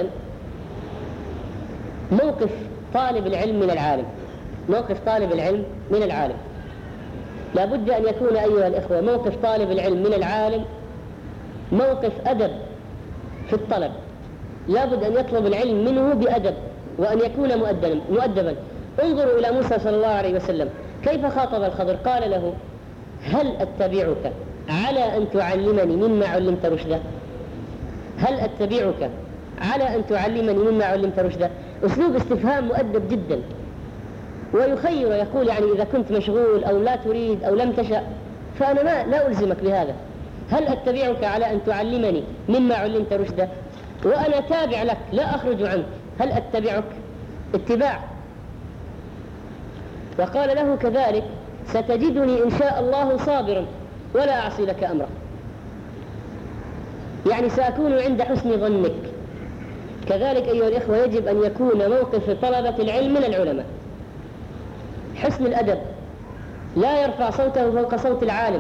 موقف طالب العلم من العالم. موقف طالب العلم من العالم لا بد أن يكون أيها الإخوة موقف طالب العلم من العالم موقف أدب في الطلب. لا بد أن يطلب العلم منه بأدب وأن يكون مؤدبا مؤدبا. انظروا إلى موسى صلى الله عليه وسلم كيف خاطب الخضر. قال له: هل أتبعك على أن تعلمني مما علمت رشدا؟ هل أتبعك على أن تعلمني مما علمت رشدا؟ أسلوب استفهام مؤدب جدا، ويخير يقول يعني إذا كنت مشغول أو لا تريد أو لم تشأ فأنا ما لا ألزمك بهذا. هل أتبعك على أن تعلمني مما علمت رشدا؟ وأنا تابع لك لا أخرج عنك. هل أتبعك؟ اتباع. وقال له كذلك: ستجدني إن شاء الله صابرا ولا أعصي لك أمرا، يعني سأكون عند حسن ظنك. كذلك أيها الإخوة يجب أن يكون موقف طلبة العلم من العلماء حسن الأدب، لا يرفع صوته فوق صوت العالم،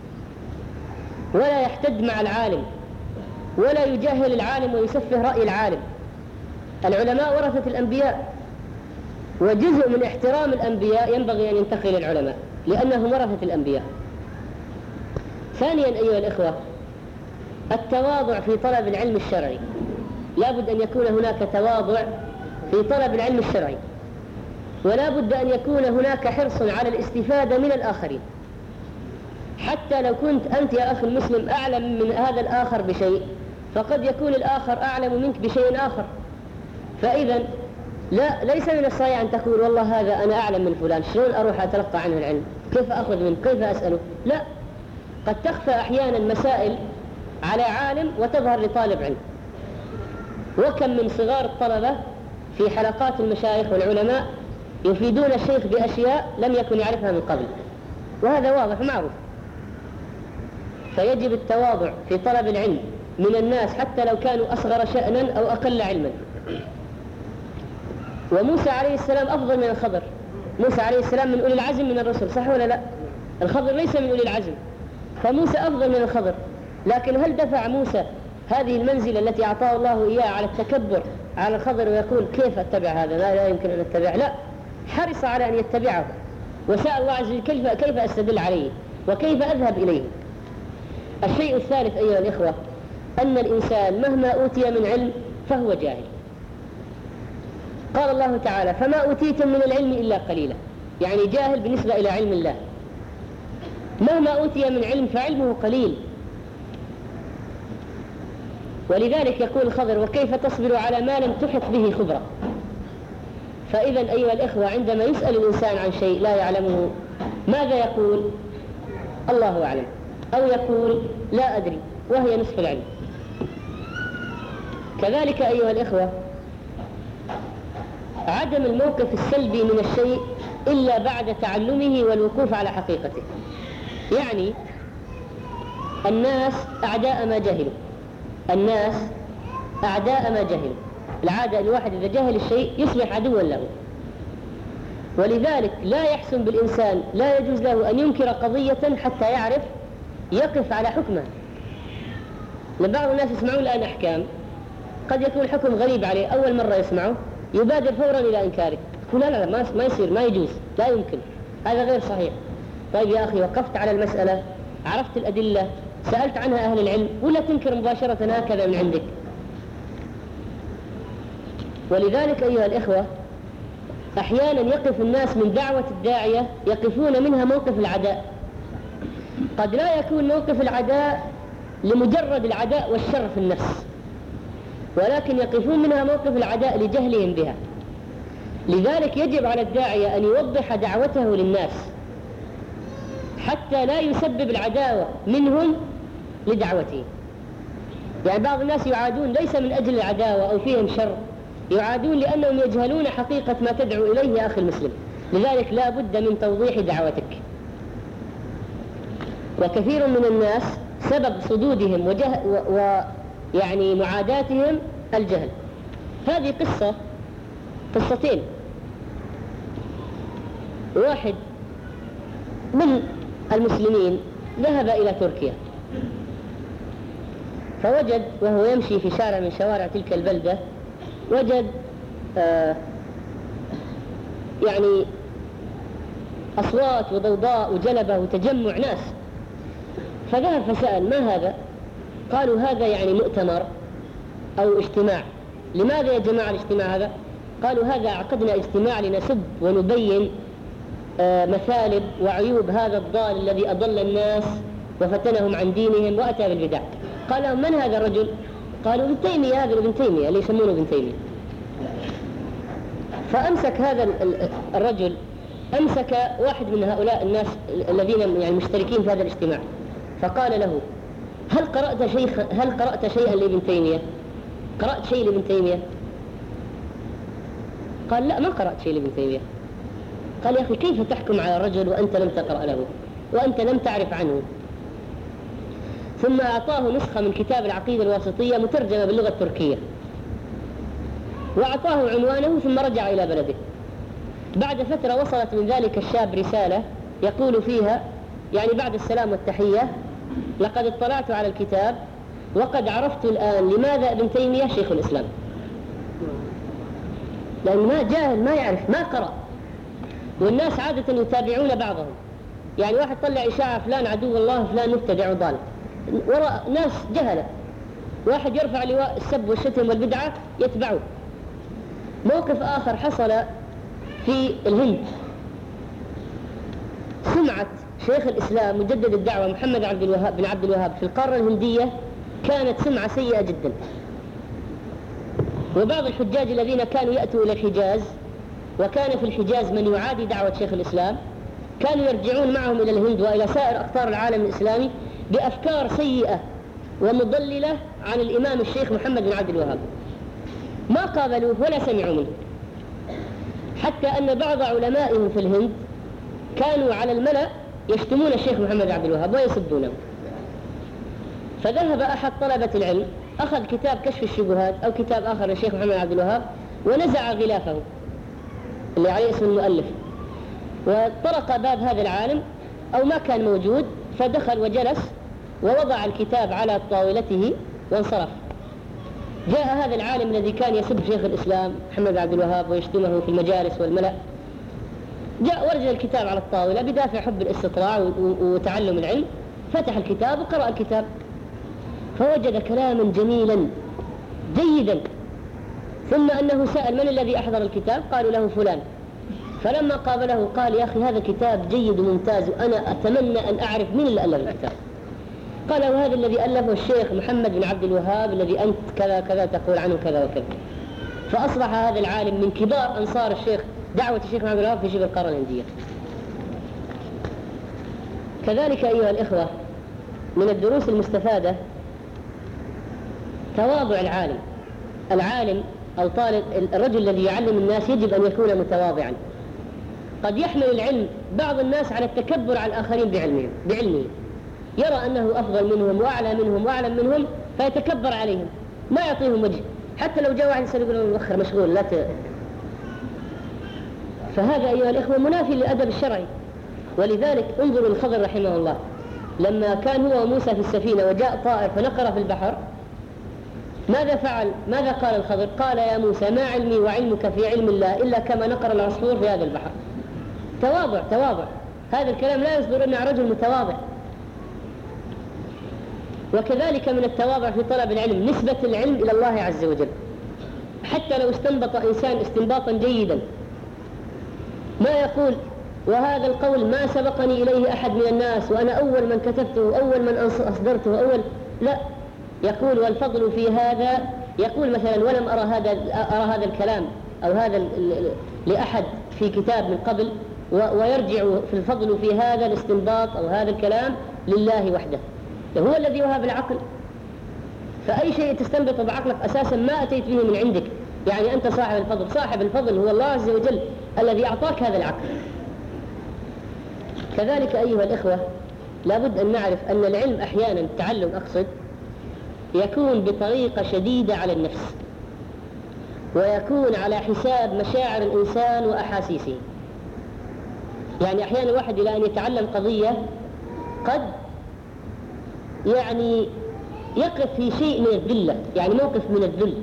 ولا يحتد مع العالم، ولا يجاهل العالم ويسفه رأي العالم. العلماء ورثة الأنبياء، وجزء من احترام الأنبياء ينبغي أن ينتقل للعلماء لأنهم ورثة الأنبياء. ثانيا أيها الإخوة، التواضع في طلب العلم الشرعي. لا بد أن يكون هناك تواضع في طلب العلم الشرعي، ولا بد أن يكون هناك حرص على الاستفادة من الآخرين، حتى لو كنت أنت يا أخي المسلم أعلم من هذا الآخر بشيء فقد يكون الآخر أعلم منك بشيء آخر. فإذا لا ليس من الصحيح أن تقول والله هذا أنا أعلم من فلان، شلون أروح أتلقى عنه العلم؟ كيف أخذ منه؟ كيف أسأله؟ لا، قد تخفى أحيانا مسائل على عالم وتظهر لطالب علم. وكم من صغار الطلبة في حلقات المشايخ والعلماء يفيدون الشيخ بأشياء لم يكن يعرفها من قبل، وهذا واضح معروف. فيجب التواضع في طلب العلم من الناس حتى لو كانوا أصغر شأنا أو أقل علما. وموسى عليه السلام أفضل من الخضر. موسى عليه السلام من أولي العزم من الرسل، صح ولا لا؟ الخضر ليس من أولي العزم، فموسى أفضل من الخضر. لكن هل دفع موسى هذه المنزلة التي أعطاه الله إياها على التكبر على الخضر ويقول كيف أتبع هذا؟ لا, لا يمكن أن أتبع. لا، حرص على أن يتبعه، وسأل الله عز وجل كيف, كيف أستدل عليه وكيف أذهب إليه. الشيء الثالث أيها الإخوة، أن الإنسان مهما أوتي من علم فهو جاهل. قال الله تعالى: فما أوتيتم من العلم إلا قليلا، يعني جاهل بالنسبة إلى علم الله. مهما أوتي من علم فعلمه قليل. ولذلك يقول الخضر: وكيف تصبر على ما لم تحط به خبرة؟ فإذا أيها الإخوة عندما يسأل الإنسان عن شيء لا يعلمه ماذا يقول؟ الله أعلم، أو يقول لا أدري، وهي نصف العلم. كذلك أيها الإخوة عدم الموقف السلبي من الشيء إلا بعد تعلمه والوقوف على حقيقته. يعني الناس أعداء ما جهلوا، الناس أعداء ما جهلوا. العادة الواحد إذا جهل الشيء يصبح عدوا له. ولذلك لا يحسن بالإنسان، لا يجوز له أن ينكر قضية حتى يعرف يقف على حكمها. لبعض الناس يسمعون الآن أحكام قد يكون الحكم غريب عليه، أول مرة يسمعه يبادر فورا إلى إنكاره، يقول لا لا ما يصير، ما يجوز، لا يمكن، هذا غير صحيح. طيب يا أخي وقفت على المسألة، عرفت الأدلة، سألت عنها أهل العلم، ولا تنكر مباشرة هكذا من عندك؟ ولذلك أيها الإخوة أحيانا يقف الناس من دعوة الداعية يقفون منها موقف العداء. قد لا يكون موقف العداء لمجرد العداء والشر في النفس، ولكن يقفون منها موقف العداء لجهلهم بها. لذلك يجب على الداعية أن يوضح دعوته للناس حتى لا يسبب العداوة منهم لدعوته. يعني بعض الناس يعادون ليس من أجل العداوة أو فيهم شر، يعادون لأنهم يجهلون حقيقة ما تدعو إليه يا أخي المسلم. لذلك لا بد من توضيح دعوتك. وكثير من الناس سبب صدودهم وجه ويعني معاداتهم الجهل. هذه قصة قصتين. واحد من المسلمين ذهب إلى تركيا، فوجد وهو يمشي في شارع من شوارع تلك البلدة وجد آه يعني أصوات وضوضاء وجلبة وتجمع ناس، فذهب فسأل ما هذا؟ قالوا هذا يعني مؤتمر أو اجتماع. لماذا يا جماعة الاجتماع هذا؟ قالوا هذا عقدنا اجتماع لنسب ونبين آه مثالب وعيوب هذا الضال الذي أضل الناس وفتنهم عن دينهم وأتى بالبدع. قال لهم من هذا الرجل؟ قالوا ابن تيمية، هذا ابن تيمية اللي يسمونه ابن تيمية. فأمسك هذا الرجل، أمسك واحد من هؤلاء الناس الذين يعني مشتركين في هذا الاجتماع، فقال له هل قرأت شيء هل قرأت شيئا لابن تيمية؟ قرأت شيء لابن تيمية؟ قال لا ما قرأت شيء لابن تيمية. قال يا أخي كيف تحكم على الرجل وأنت لم تقرأ له وأنت لم تعرف عنه؟ ثم أعطاه نسخة من كتاب العقيدة الواسطية مترجمة باللغة التركية، وأعطاه عنوانه ثم رجع إلى بلده. بعد فترة وصلت من ذلك الشاب رسالة يقول فيها يعني بعد السلام والتحية لقد اطلعت على الكتاب وقد عرفت الآن لماذا ابن تيمية شيخ الإسلام. لأن ما جاهل ما يعرف ما قرأ، والناس عادة يتابعون بعضهم. يعني واحد طلع إشاعة فلان عدو الله فلان مبتدع وضال، وراء ناس جهلة. واحد يرفع لواء السب والشتم والبدعة يتبعه. موقف آخر حصل في الهند، سمعة شيخ الإسلام مجدد الدعوة محمد عبد الوهاب بن عبد الوهاب في القارة الهندية كانت سمعة سيئة جدا. وبعض الحجاج الذين كانوا يأتوا إلى الحجاز، وكان في الحجاز من يعادي دعوة شيخ الإسلام، كانوا يرجعون معهم إلى الهند وإلى سائر أقطار العالم الإسلامي بأفكار سيئة ومضللة عن الإمام الشيخ محمد بن عبد الوهاب. ما قابلوه ولا سمعوا منه، حتى أن بعض علمائهم في الهند كانوا على الملأ يشتمون الشيخ محمد بن عبد الوهاب ويسبونه. فذهب أحد طلبة العلم أخذ كتاب كشف الشبهات أو كتاب آخر للشيخ محمد بن عبد الوهاب ونزع غلافه اللي عليه اسم المؤلف، وطرق باب هذا العالم أو ما كان موجود، فدخل وجلس ووضع الكتاب على طاولته وانصرف. جاء هذا العالم الذي كان يسب شيخ الإسلام محمد بن عبد الوهاب ويشتمه في المجالس والملأ، جاء ورجل الكتاب على الطاولة بدافع حب الاستطلاع وتعلم العلم، فتح الكتاب وقرأ الكتاب فوجد كلاما جميلا جيدا، ثم أنه سأل من الذي أحضر الكتاب؟ قالوا له فلان. فلما قابله قال يا أخي هذا كتاب جيد وممتاز وأنا أتمنى أن أعرف من اللي ألف الكتاب. قال وهذا الذي ألفه الشيخ محمد بن عبد الوهاب الذي أنت كذا كذا تقول عنه كذا وكذا. فأصبح هذا العالم من كبار أنصار الشيخ دعوة الشيخ محمد بن الوهاب في شبه القارة الهندية. كذلك أيها الإخوة من الدروس المستفادة تواضع العالم. العالم أو طالب الرجل الذي يعلم الناس يجب أن يكون متواضعا. قد يحمل العلم بعض الناس على التكبر على الآخرين بعلمهم بعلمه، يرى أنه أفضل منهم وأعلى منهم وأعلم منهم فيتكبر عليهم، ما يعطيهم وجه، حتى لو جاء واحد يسأل يقول له الأخر مشغول لا ت... فهذا أيها الإخوة منافي للأدب الشرعي. ولذلك انظروا الخضر رحمه الله لما كان هو وموسى في السفينة وجاء طائر فنقر في البحر، ماذا فعل؟ ماذا قال الخضر؟ قال يا موسى ما علمي وعلمك في علم الله إلا كما نقر العصفور في هذا البحر. تواضع تواضع. هذا الكلام لا يصدر إلا عن رجل متواضع. وكذلك من التواضع في طلب العلم نسبة العلم إلى الله عز وجل، حتى لو استنبط إنسان استنباطا جيدا ما يقول وهذا القول ما سبقني إليه أحد من الناس وأنا أول من كتبته أول من أصدرته أول، لا، يقول والفضل في هذا، يقول مثلا ولم أرى هذا أرى هذا الكلام أو هذا لأحد في كتاب من قبل، ويرجع في الفضل في هذا الاستنباط أو هذا الكلام لله وحده، هو الذي وهب العقل. فأي شيء تستنبط بعقلك أساسا ما أتيت به من عندك، يعني أنت صاحب الفضل. صاحب الفضل هو الله عز وجل الذي أعطاك هذا العقل. كذلك أيها الإخوة لابد أن نعرف أن العلم أحيانا، التعلم أقصد، يكون بطريقة شديدة على النفس، ويكون على حساب مشاعر الإنسان وأحاسيسه. يعني أحيانا الواحد إلى أن يتعلم قضية قد يعني يقف في شيء من الذلة، يعني موقف من الذل.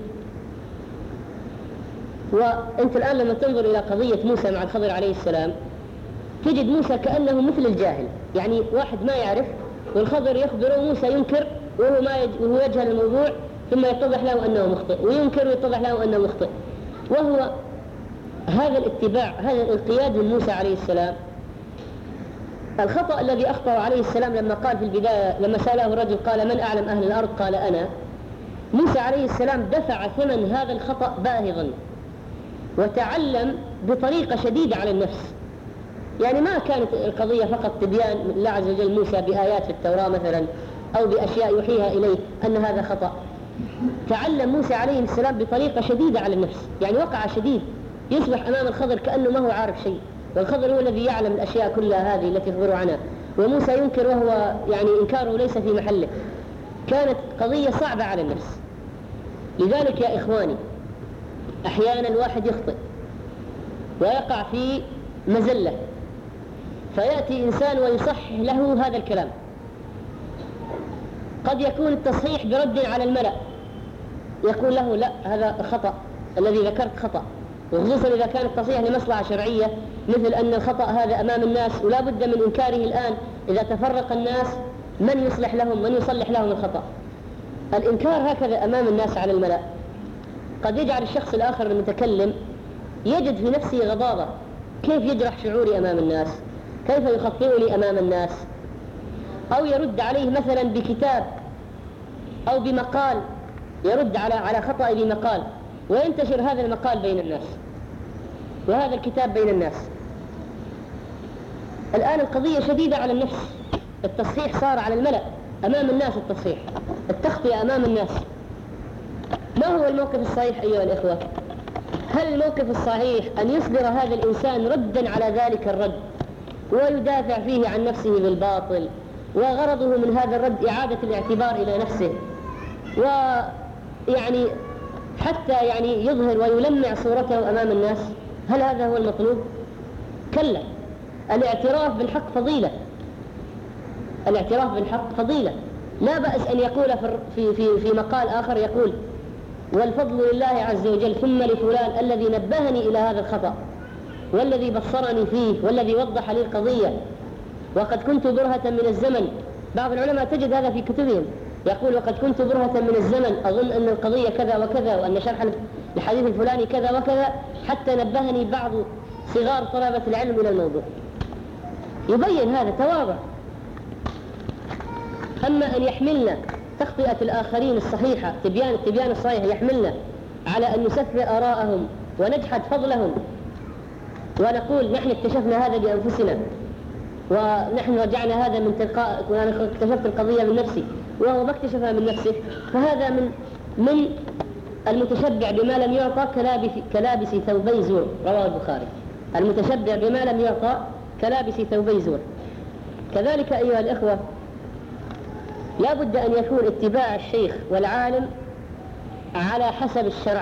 وأنت الآن لما تنظر إلى قضية موسى مع الخضر عليه السلام تجد موسى كأنه مثل الجاهل، يعني واحد ما يعرف والخضر يخبره، موسى ينكر وهو, ما يج... وهو يجهل الموضوع، ثم يتضح له أنه مخطئ، وينكر ويتضح له أنه مخطئ. وهو هذا الاتباع، هذا الانقياد من موسى عليه السلام. الخطأ الذي أخطأ عليه السلام لما قال في البداية، لما سأله الرجل قال من أعلم أهل الأرض قال أنا، موسى عليه السلام دفع ثمن هذا الخطأ باهظا، وتعلم بطريقة شديدة على النفس. يعني ما كانت القضية فقط تبيان من الله عز وجل موسى بآيات في التوراة مثلا أو بأشياء يوحيها إليه أن هذا خطأ. تعلم موسى عليه السلام بطريقة شديدة على النفس، يعني وقع شديد، يصبح أمام الخضر كأنه ما هو عارف شيء، والخضر هو الذي يعلم الأشياء كلها هذه التي يخبر عنها، وموسى ينكر وهو يعني إنكاره ليس في محله. كانت قضية صعبة على النفس. لذلك يا إخواني أحيانا الواحد يخطئ ويقع في مزلة، فيأتي إنسان ويصحح له هذا الكلام. قد يكون التصحيح برد على الملأ، يقول له لا هذا خطأ، الذي ذكرت خطأ، وخصوصا إذا كان التصحيح لمصلحة شرعية، مثل أن الخطأ هذا أمام الناس ولا بد من إنكاره الآن. إذا تفرق الناس من يصلح لهم، من يصلح لهم الخطأ؟ الإنكار هكذا أمام الناس على الملأ قد يجعل الشخص الآخر المتكلم يجد في نفسه غضاضة، كيف يجرح شعوري أمام الناس، كيف يخطئني أمام الناس، أو يرد عليه مثلا بكتاب أو بمقال، يرد على على خطأ بمقال، وينتشر هذا المقال بين الناس وهذا الكتاب بين الناس. الآن القضية شديدة على النفس، التصحيح صار على الملأ أمام الناس، التصحيح، التخطئة أمام الناس. ما هو الموقف الصحيح أيها الإخوة؟ هل الموقف الصحيح أن يصدر هذا الإنسان ردا على ذلك الرد ويدافع فيه عن نفسه بالباطل، وغرضه من هذا الرد إعادة الاعتبار إلى نفسه، ويعني حتى يعني يظهر ويلمع صورته أمام الناس؟ هل هذا هو المطلوب؟ كلا. الاعتراف بالحق فضيلة، الاعتراف بالحق فضيلة. لا بأس أن يقول في, في, في مقال آخر، يقول والفضل لله عز وجل ثم لفلان الذي نبهني إلى هذا الخطأ، والذي بصرني فيه، والذي وضح لي القضية، وقد كنت برهة من الزمن. بعض العلماء تجد هذا في كتبهم، يقول وقد كنت برهة من الزمن أظن أن القضية كذا وكذا، وأن شرح الحديث الفلاني كذا وكذا، حتى نبهني بعض صغار طلبة العلم إلى الموضوع. يبين هذا تواضع. أما أن يحملنا تخطئة الآخرين الصحيحة، تبيان التبيان الصحيح يحملنا على أن نسفه آراءهم ونجحد فضلهم، ونقول نحن اكتشفنا هذا بأنفسنا، ونحن رجعنا هذا من تلقاء، وأنا اكتشفت القضية من نفسي وهو ما اكتشفها من نفسه، فهذا من من المتشبع بما لم يعطى كلابس, كلابس ثوبي زور. رواه البخاري. المتشبع بما لم يعطى كلابس ثوبي زور. كذلك أيها الإخوة لا بد أن يكون اتباع الشيخ والعالم على حسب الشرع،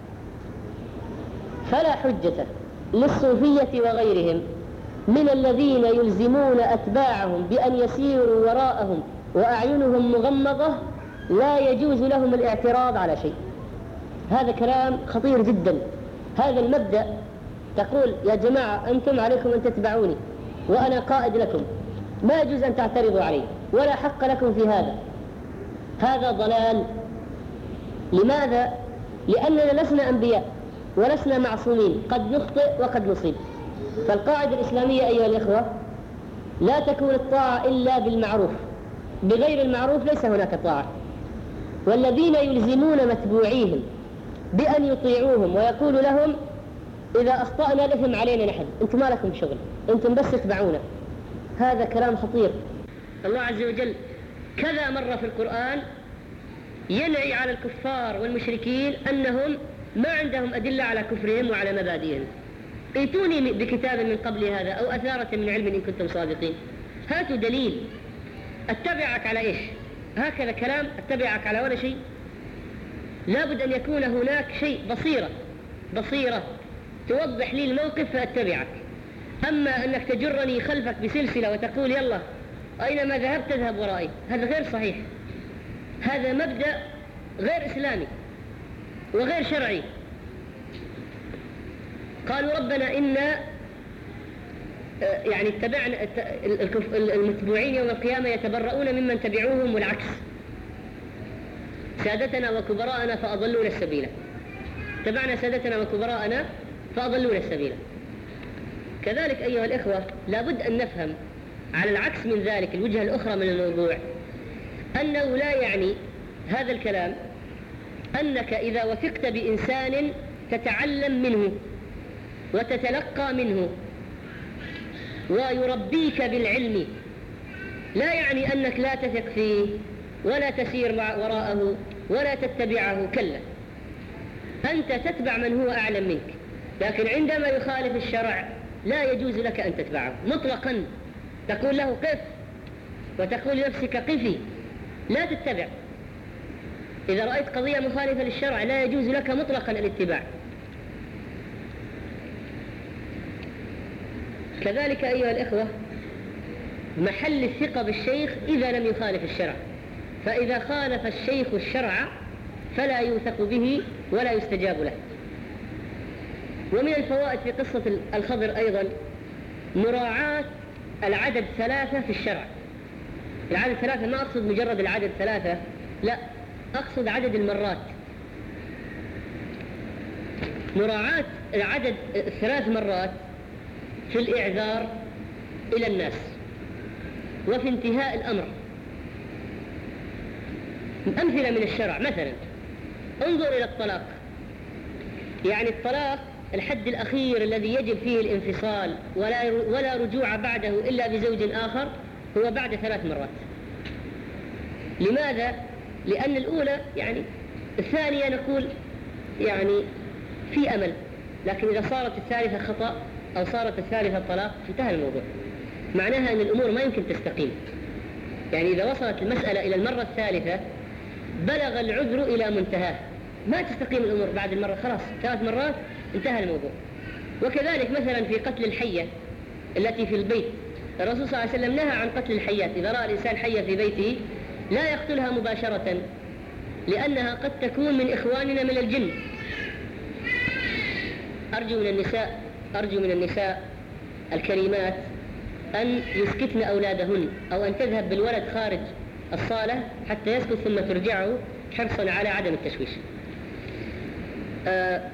فلا حجة للصوفية وغيرهم من الذين يلزمون أتباعهم بأن يسيروا وراءهم وأعينهم مغمضة لا يجوز لهم الاعتراض على شيء. هذا كلام خطير جدا. هذا المبدأ تقول يا جماعة أنتم عليكم أن تتبعوني، وأنا قائد لكم، ما يجوز أن تعترضوا علي ولا حق لكم في هذا. هذا ضلال. لماذا؟ لأننا لسنا أنبياء ولسنا معصومين، قد نخطئ وقد نصيب. فالقاعدة الإسلامية أيها الإخوة، لا تكون الطاعة إلا بالمعروف، بغير المعروف ليس هناك طاعة. والذين يلزمون متبوعيهم بأن يطيعوهم ويقول لهم إذا أخطأنا الإثم علينا نحن، أنتم ما لكم شغل، أنتم بس اتبعونا، هذا كلام خطير. الله عز وجل كذا مرة في القرآن ينعي على الكفار والمشركين أنهم ما عندهم أدلة على كفرهم وعلى مبادئهم. ائتوني بكتاب من قبل هذا أو أثارة من علم إن كنتم صادقين، هاتوا دليل. أتبعك على إيش؟ هكذا كلام، أتبعك على ولا شيء. لابد أن يكون هناك شيء، بصيرة بصيرة توضح لي الموقف فأتبعك. أما أنك تجرني خلفك بسلسلة وتقول يلا أينما ذهبت تذهب ورائي، هذا غير صحيح. هذا مبدأ غير إسلامي وغير شرعي. قالوا ربنا إنا يعني اتبعنا المتبوعين يوم القيامة يتبرؤون ممن تبعوهم، والعكس، سادتنا وكبراءنا فأضلونا السبيل. تبعنا سادتنا وكبراءنا فأضلونا السبيل. كذلك أيها الإخوة لابد أن نفهم على العكس من ذلك الوجهة الأخرى من الموضوع، أنه لا يعني هذا الكلام أنك إذا وثقت بإنسان تتعلم منه وتتلقى منه ويربيك بالعلم، لا يعني أنك لا تثق فيه ولا تسير وراءه ولا تتبعه، كلا، أنت تتبع من هو أعلم منك، لكن عندما يخالف الشرع لا يجوز لك أن تتبعه مطلقا. تقول له قف وتقول لنفسك قفي، لا تتبع. إذا رأيت قضية مخالفة للشرع لا يجوز لك مطلقا الاتباع. كذلك أيها الإخوة محل الثقة بالشيخ إذا لم يخالف الشرع، فإذا خالف الشيخ الشرع فلا يوثق به ولا يستجاب له. ومن الفوائد في قصة الخضر أيضا مراعاة العدد ثلاثة في الشرع. العدد ثلاثة ما أقصد مجرد العدد ثلاثة، لا، أقصد عدد المرات. مراعاة العدد ثلاث مرات في الإعذار إلى الناس وفي انتهاء الأمر. أمثلة من الشرع، مثلا انظر إلى الطلاق. يعني الطلاق الحد الأخير الذي يجب فيه الانفصال ولا ولا رجوع بعده إلا بزوج آخر هو بعد ثلاث مرات. لماذا؟ لأن الأولى يعني، الثانية نقول يعني في أمل، لكن إذا صارت الثالثة خطأ أو صارت الثالثة طلاق انتهى الموضوع. معناها أن الأمور ما يمكن تستقيم. يعني إذا وصلت المسألة إلى المرة الثالثة بلغ العذر إلى منتهاه، ما تستقيم الأمور بعد المرة، خلاص ثلاث مرات انتهى الموضوع. وكذلك مثلا في قتل الحية التي في البيت، الرسول صلى الله عليه وسلم نهى عن قتل الحيات. إذا رأى الإنسان حية في بيته لا يقتلها مباشرة، لأنها قد تكون من إخواننا من الجن. أرجو من النساء أرجو من النساء الكريمات أن يسكتن أولادهن، أو أن تذهب بالولد خارج الصالة حتى يسكت ثم ترجعه حرصا على عدم التشويش. أه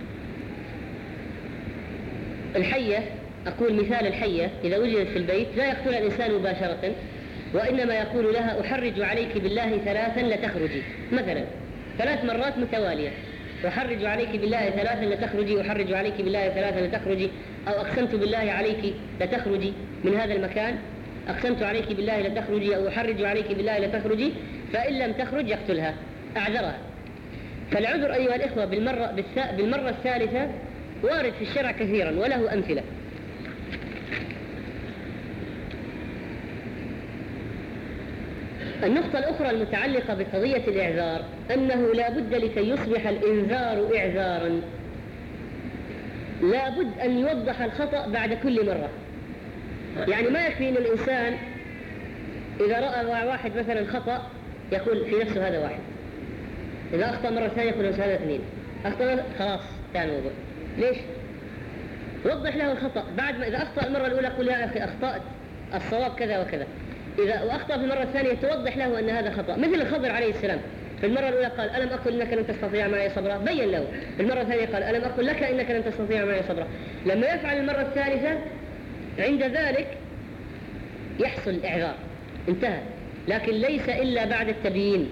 الحية، أقول مثال الحية إذا وجدت في البيت لا يقتلها الإنسان مباشرة، وإنما يقول لها أحرج عليك بالله ثلاثا لتخرجي، مثلا ثلاث مرات متوالية، أحرج عليك بالله ثلاثا لتخرجي، أحرج عليك بالله ثلاثا لتخرجي، أو أقسمت بالله عليك لتخرجي من هذا المكان، أقسمت عليك بالله لتخرجي، أو أحرج عليك بالله لتخرجي، فإن لم تخرج يقتلها، أعذرها. فالعذر أيها الإخوة بالمرة, بالمرة الثالثة وارد في الشرع كثيرا وله أمثلة. النقطة الأخرى المتعلقة بقضية الإعذار أنه لا بد لكي يصبح الإنذار إعذارا لا بد أن يوضح الخطأ بعد كل مرة. يعني ما يكفي أن الإنسان إذا رأى واحد مثلا خطأ يقول في نفسه هذا واحد، إذا أخطأ مرة ثانية يقول هذا اثنين، أخطأ خلاص كان موضوع. ليش؟ وضح له الخطأ. بعد ما إذا أخطأ المرة الأولى قل يا أخي أخطأت، الصواب كذا وكذا. إذا وأخطأ في المرة الثانية توضح له أن هذا خطأ. مثل الخضر عليه السلام، في المرة الأولى قال ألم أقل إنك لن تستطيع معي صبرا، بين له. في المرة الثانية قال ألم أقل لك إنك لن تستطيع معي صبرا. لما يفعل المرة الثالثة عند ذلك يحصل إعذار، انتهى، لكن ليس إلا بعد التبيين.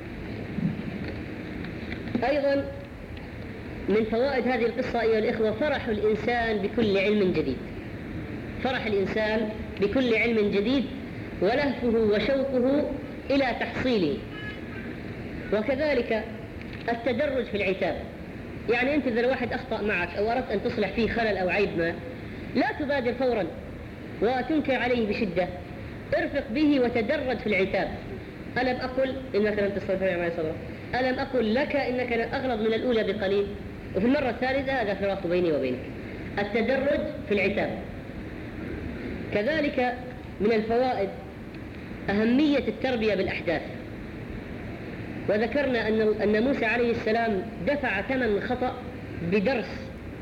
أيضا من فوائد هذه القصة أيها الإخوة فرح الإنسان بكل علم جديد، فرح الإنسان بكل علم جديد ولهفه وشوقه إلى تحصيله. وكذلك التدرج في العتاب، يعني أنت إذا الواحد أخطأ معك أو أردت أن تصلح فيه خلل أو عيب ما، لا تبادر فورا وتنكر عليه بشدة، ارفق به وتدرج في العتاب. ألم أقل إنك لن تستطيع معي صبرا، ألم أقل لك إنك لن أغلظ من الأولى بقليل، وفي المرة الثالثة هذا فراق بيني وبينك. التدرج في العتاب. كذلك من الفوائد أهمية التربية بالأحداث. وذكرنا أن أن موسى عليه السلام دفع ثمن الخطأ بدرس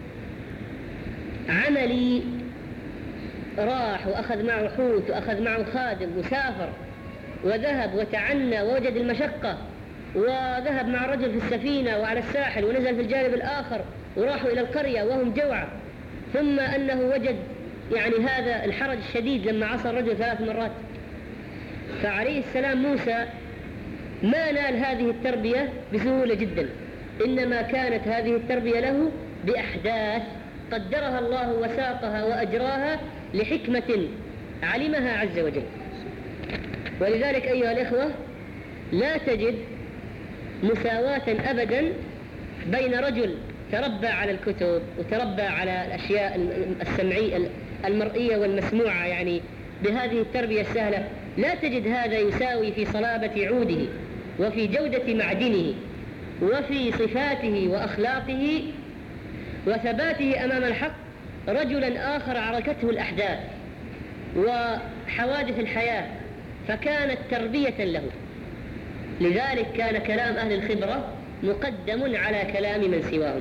عملي، راح وأخذ معه حوت وأخذ معه خادم وسافر وذهب وتعنى ووجد المشقة، وذهب مع الرجل في السفينة وعلى الساحل ونزل في الجانب الآخر وراحوا إلى القرية وهم جوعى، ثم أنه وجد يعني هذا الحرج الشديد لما عصى الرجل ثلاث مرات. فعليه السلام موسى ما نال هذه التربية بسهولة جدا، إنما كانت هذه التربية له بأحداث قدرها الله وساقها وأجراها لحكمة علمها عز وجل. ولذلك أيها الإخوة لا تجد مساواة أبدا بين رجل تربى على الكتب وتربى على الأشياء السمعية المرئية والمسموعة، يعني بهذه التربية السهلة، لا تجد هذا يساوي في صلابة عوده وفي جودة معدنه وفي صفاته وأخلاقه وثباته أمام الحق رجلا آخر عركته الأحداث وحوادث الحياة فكانت تربية له. لذلك كان كلام أهل الخبرة مقدم على كلام من سواهم.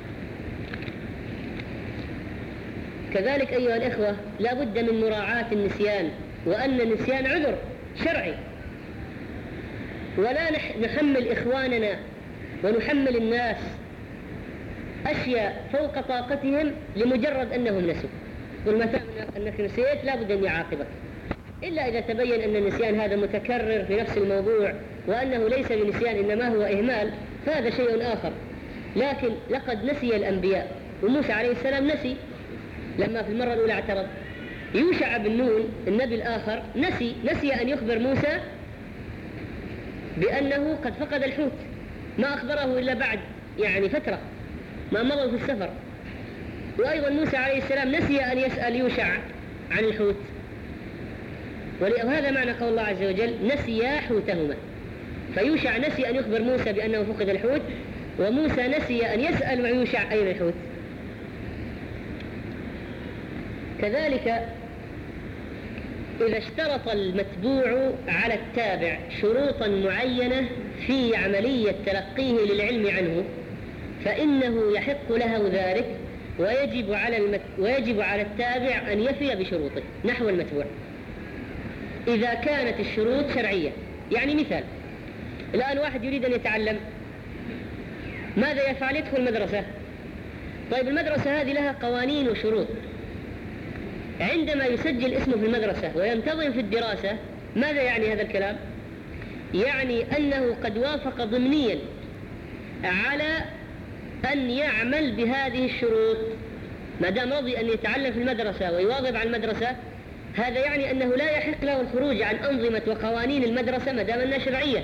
كذلك أيها الإخوة لا بد من مراعاة النسيان، وأن النسيان عذر شرعي، ولا نحمل إخواننا ونحمل الناس أشياء فوق طاقتهم لمجرد أنهم نسوا. قل ما تعلم أنك نسيت لا بد أن يعاقبك، إلا إذا تبين أن النسيان هذا متكرر في نفس الموضوع وأنه ليس بنسيان إنما هو إهمال، فهذا شيء آخر. لكن لقد نسي الأنبياء، وموسى عليه السلام نسي لما في المرة الأولى اعترض. يوشع بن نون النبي الآخر نسي نسي أن يخبر موسى بأنه قد فقد الحوت، ما أخبره إلا بعد يعني فترة ما مضوا في السفر. وأيضا موسى عليه السلام نسي أن يسأل يوشع عن الحوت، وهذا معنى قول الله عز وجل نسيا حوتهما. فيوشع نسي أن يخبر موسى بأنه فقد الحوت، وموسى نسي أن يسأل مع يوشع أين الحوت. كذلك إذا اشترط المتبوع على التابع شروطا معينة في عملية تلقيه للعلم عنه فإنه يحق له ذلك، ويجب على المت... ويجب على التابع أن يفي بشروطه نحو المتبوع إذا كانت الشروط شرعية. يعني مثال، الآن واحد يريد أن يتعلم، ماذا يفعل؟ يدخل مدرسة. طيب المدرسة هذه لها قوانين وشروط. عندما يسجل اسمه في المدرسة وينتظم في الدراسة، ماذا يعني هذا الكلام؟ يعني أنه قد وافق ضمنيا على أن يعمل بهذه الشروط. ما دام رضي أن يتعلم في المدرسة ويواظب على المدرسة، هذا يعني أنه لا يحق له الخروج عن أنظمة وقوانين المدرسة ما دام أنها شرعية.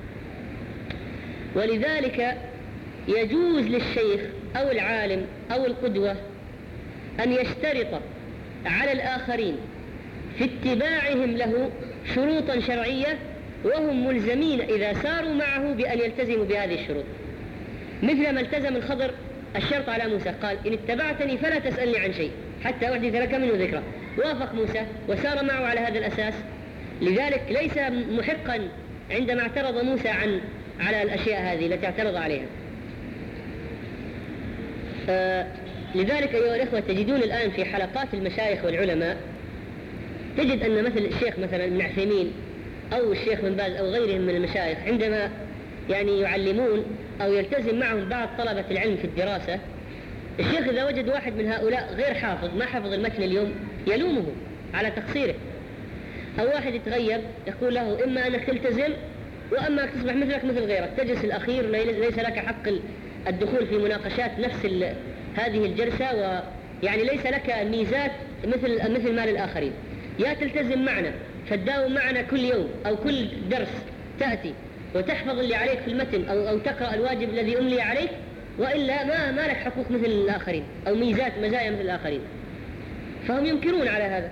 ولذلك يجوز للشيخ أو العالم أو القدوة أن يشترط على الآخرين في اتباعهم له شروطا شرعية، وهم ملزمين إذا ساروا معه بأن يلتزموا بهذه الشروط. مثل ما التزم الخضر الشرط على موسى، قال إن اتبعتني فلا تسألني عن شيء حتى أحدث لك منه ذكرى. وافق موسى وسار معه على هذا الأساس. لذلك ليس محقا عندما اعترض موسى عن على الأشياء هذه التي اعترض عليها. آه لذلك أيها الإخوة تجدون الآن في حلقات المشايخ والعلماء تجد أن مثل الشيخ مثلا ابن عثيمين أو الشيخ بن باز أو غيرهم من المشايخ عندما يعني يعلمون أو يلتزم معهم بعض طلبة العلم في الدراسة، الشيخ إذا وجد واحد من هؤلاء غير حافظ ما حفظ المتن اليوم يلومه على تقصيره، أو واحد يتغير يقول له إما أنك تلتزم وأما أنك تصبح مثلك مثل غيرك، تجلس الأخير ليس لك حق الدخول في مناقشات نفس هذه الجلسة، ويعني ليس لك ميزات مثل مثل ما للآخرين. يا تلتزم معنا فتداوم معنا كل يوم أو كل درس تأتي وتحفظ اللي عليك في المتن أو, أو تقرأ الواجب الذي أملي عليك، وإلا ما, ما لك حقوق مثل الآخرين أو ميزات مزايا مثل الآخرين. فهم ينكرون على هذا.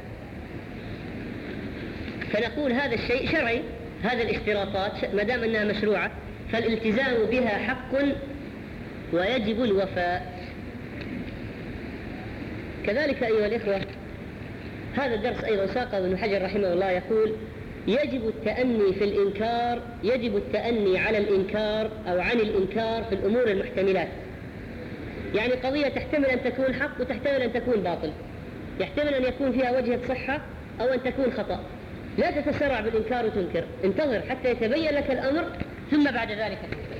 فنقول هذا الشيء شرعي، هذا الاشتراطات ما دام أنها مشروعة فالالتزام بها حق ويجب الوفاء. كذلك أيها الإخوة هذا الدرس أيضا ساقه ابن حجر رحمه الله يقول يجب التأني في الإنكار، يجب التأني على الإنكار أو عن الإنكار في الأمور المحتملات. يعني قضية تحتمل أن تكون حق وتحتمل أن تكون باطل، يحتمل أن يكون فيها وجهة صحة أو أن تكون خطأ. لا تتسرع بالإنكار وتنكر، انتظر حتى يتبين لك الأمر ثم بعد ذلك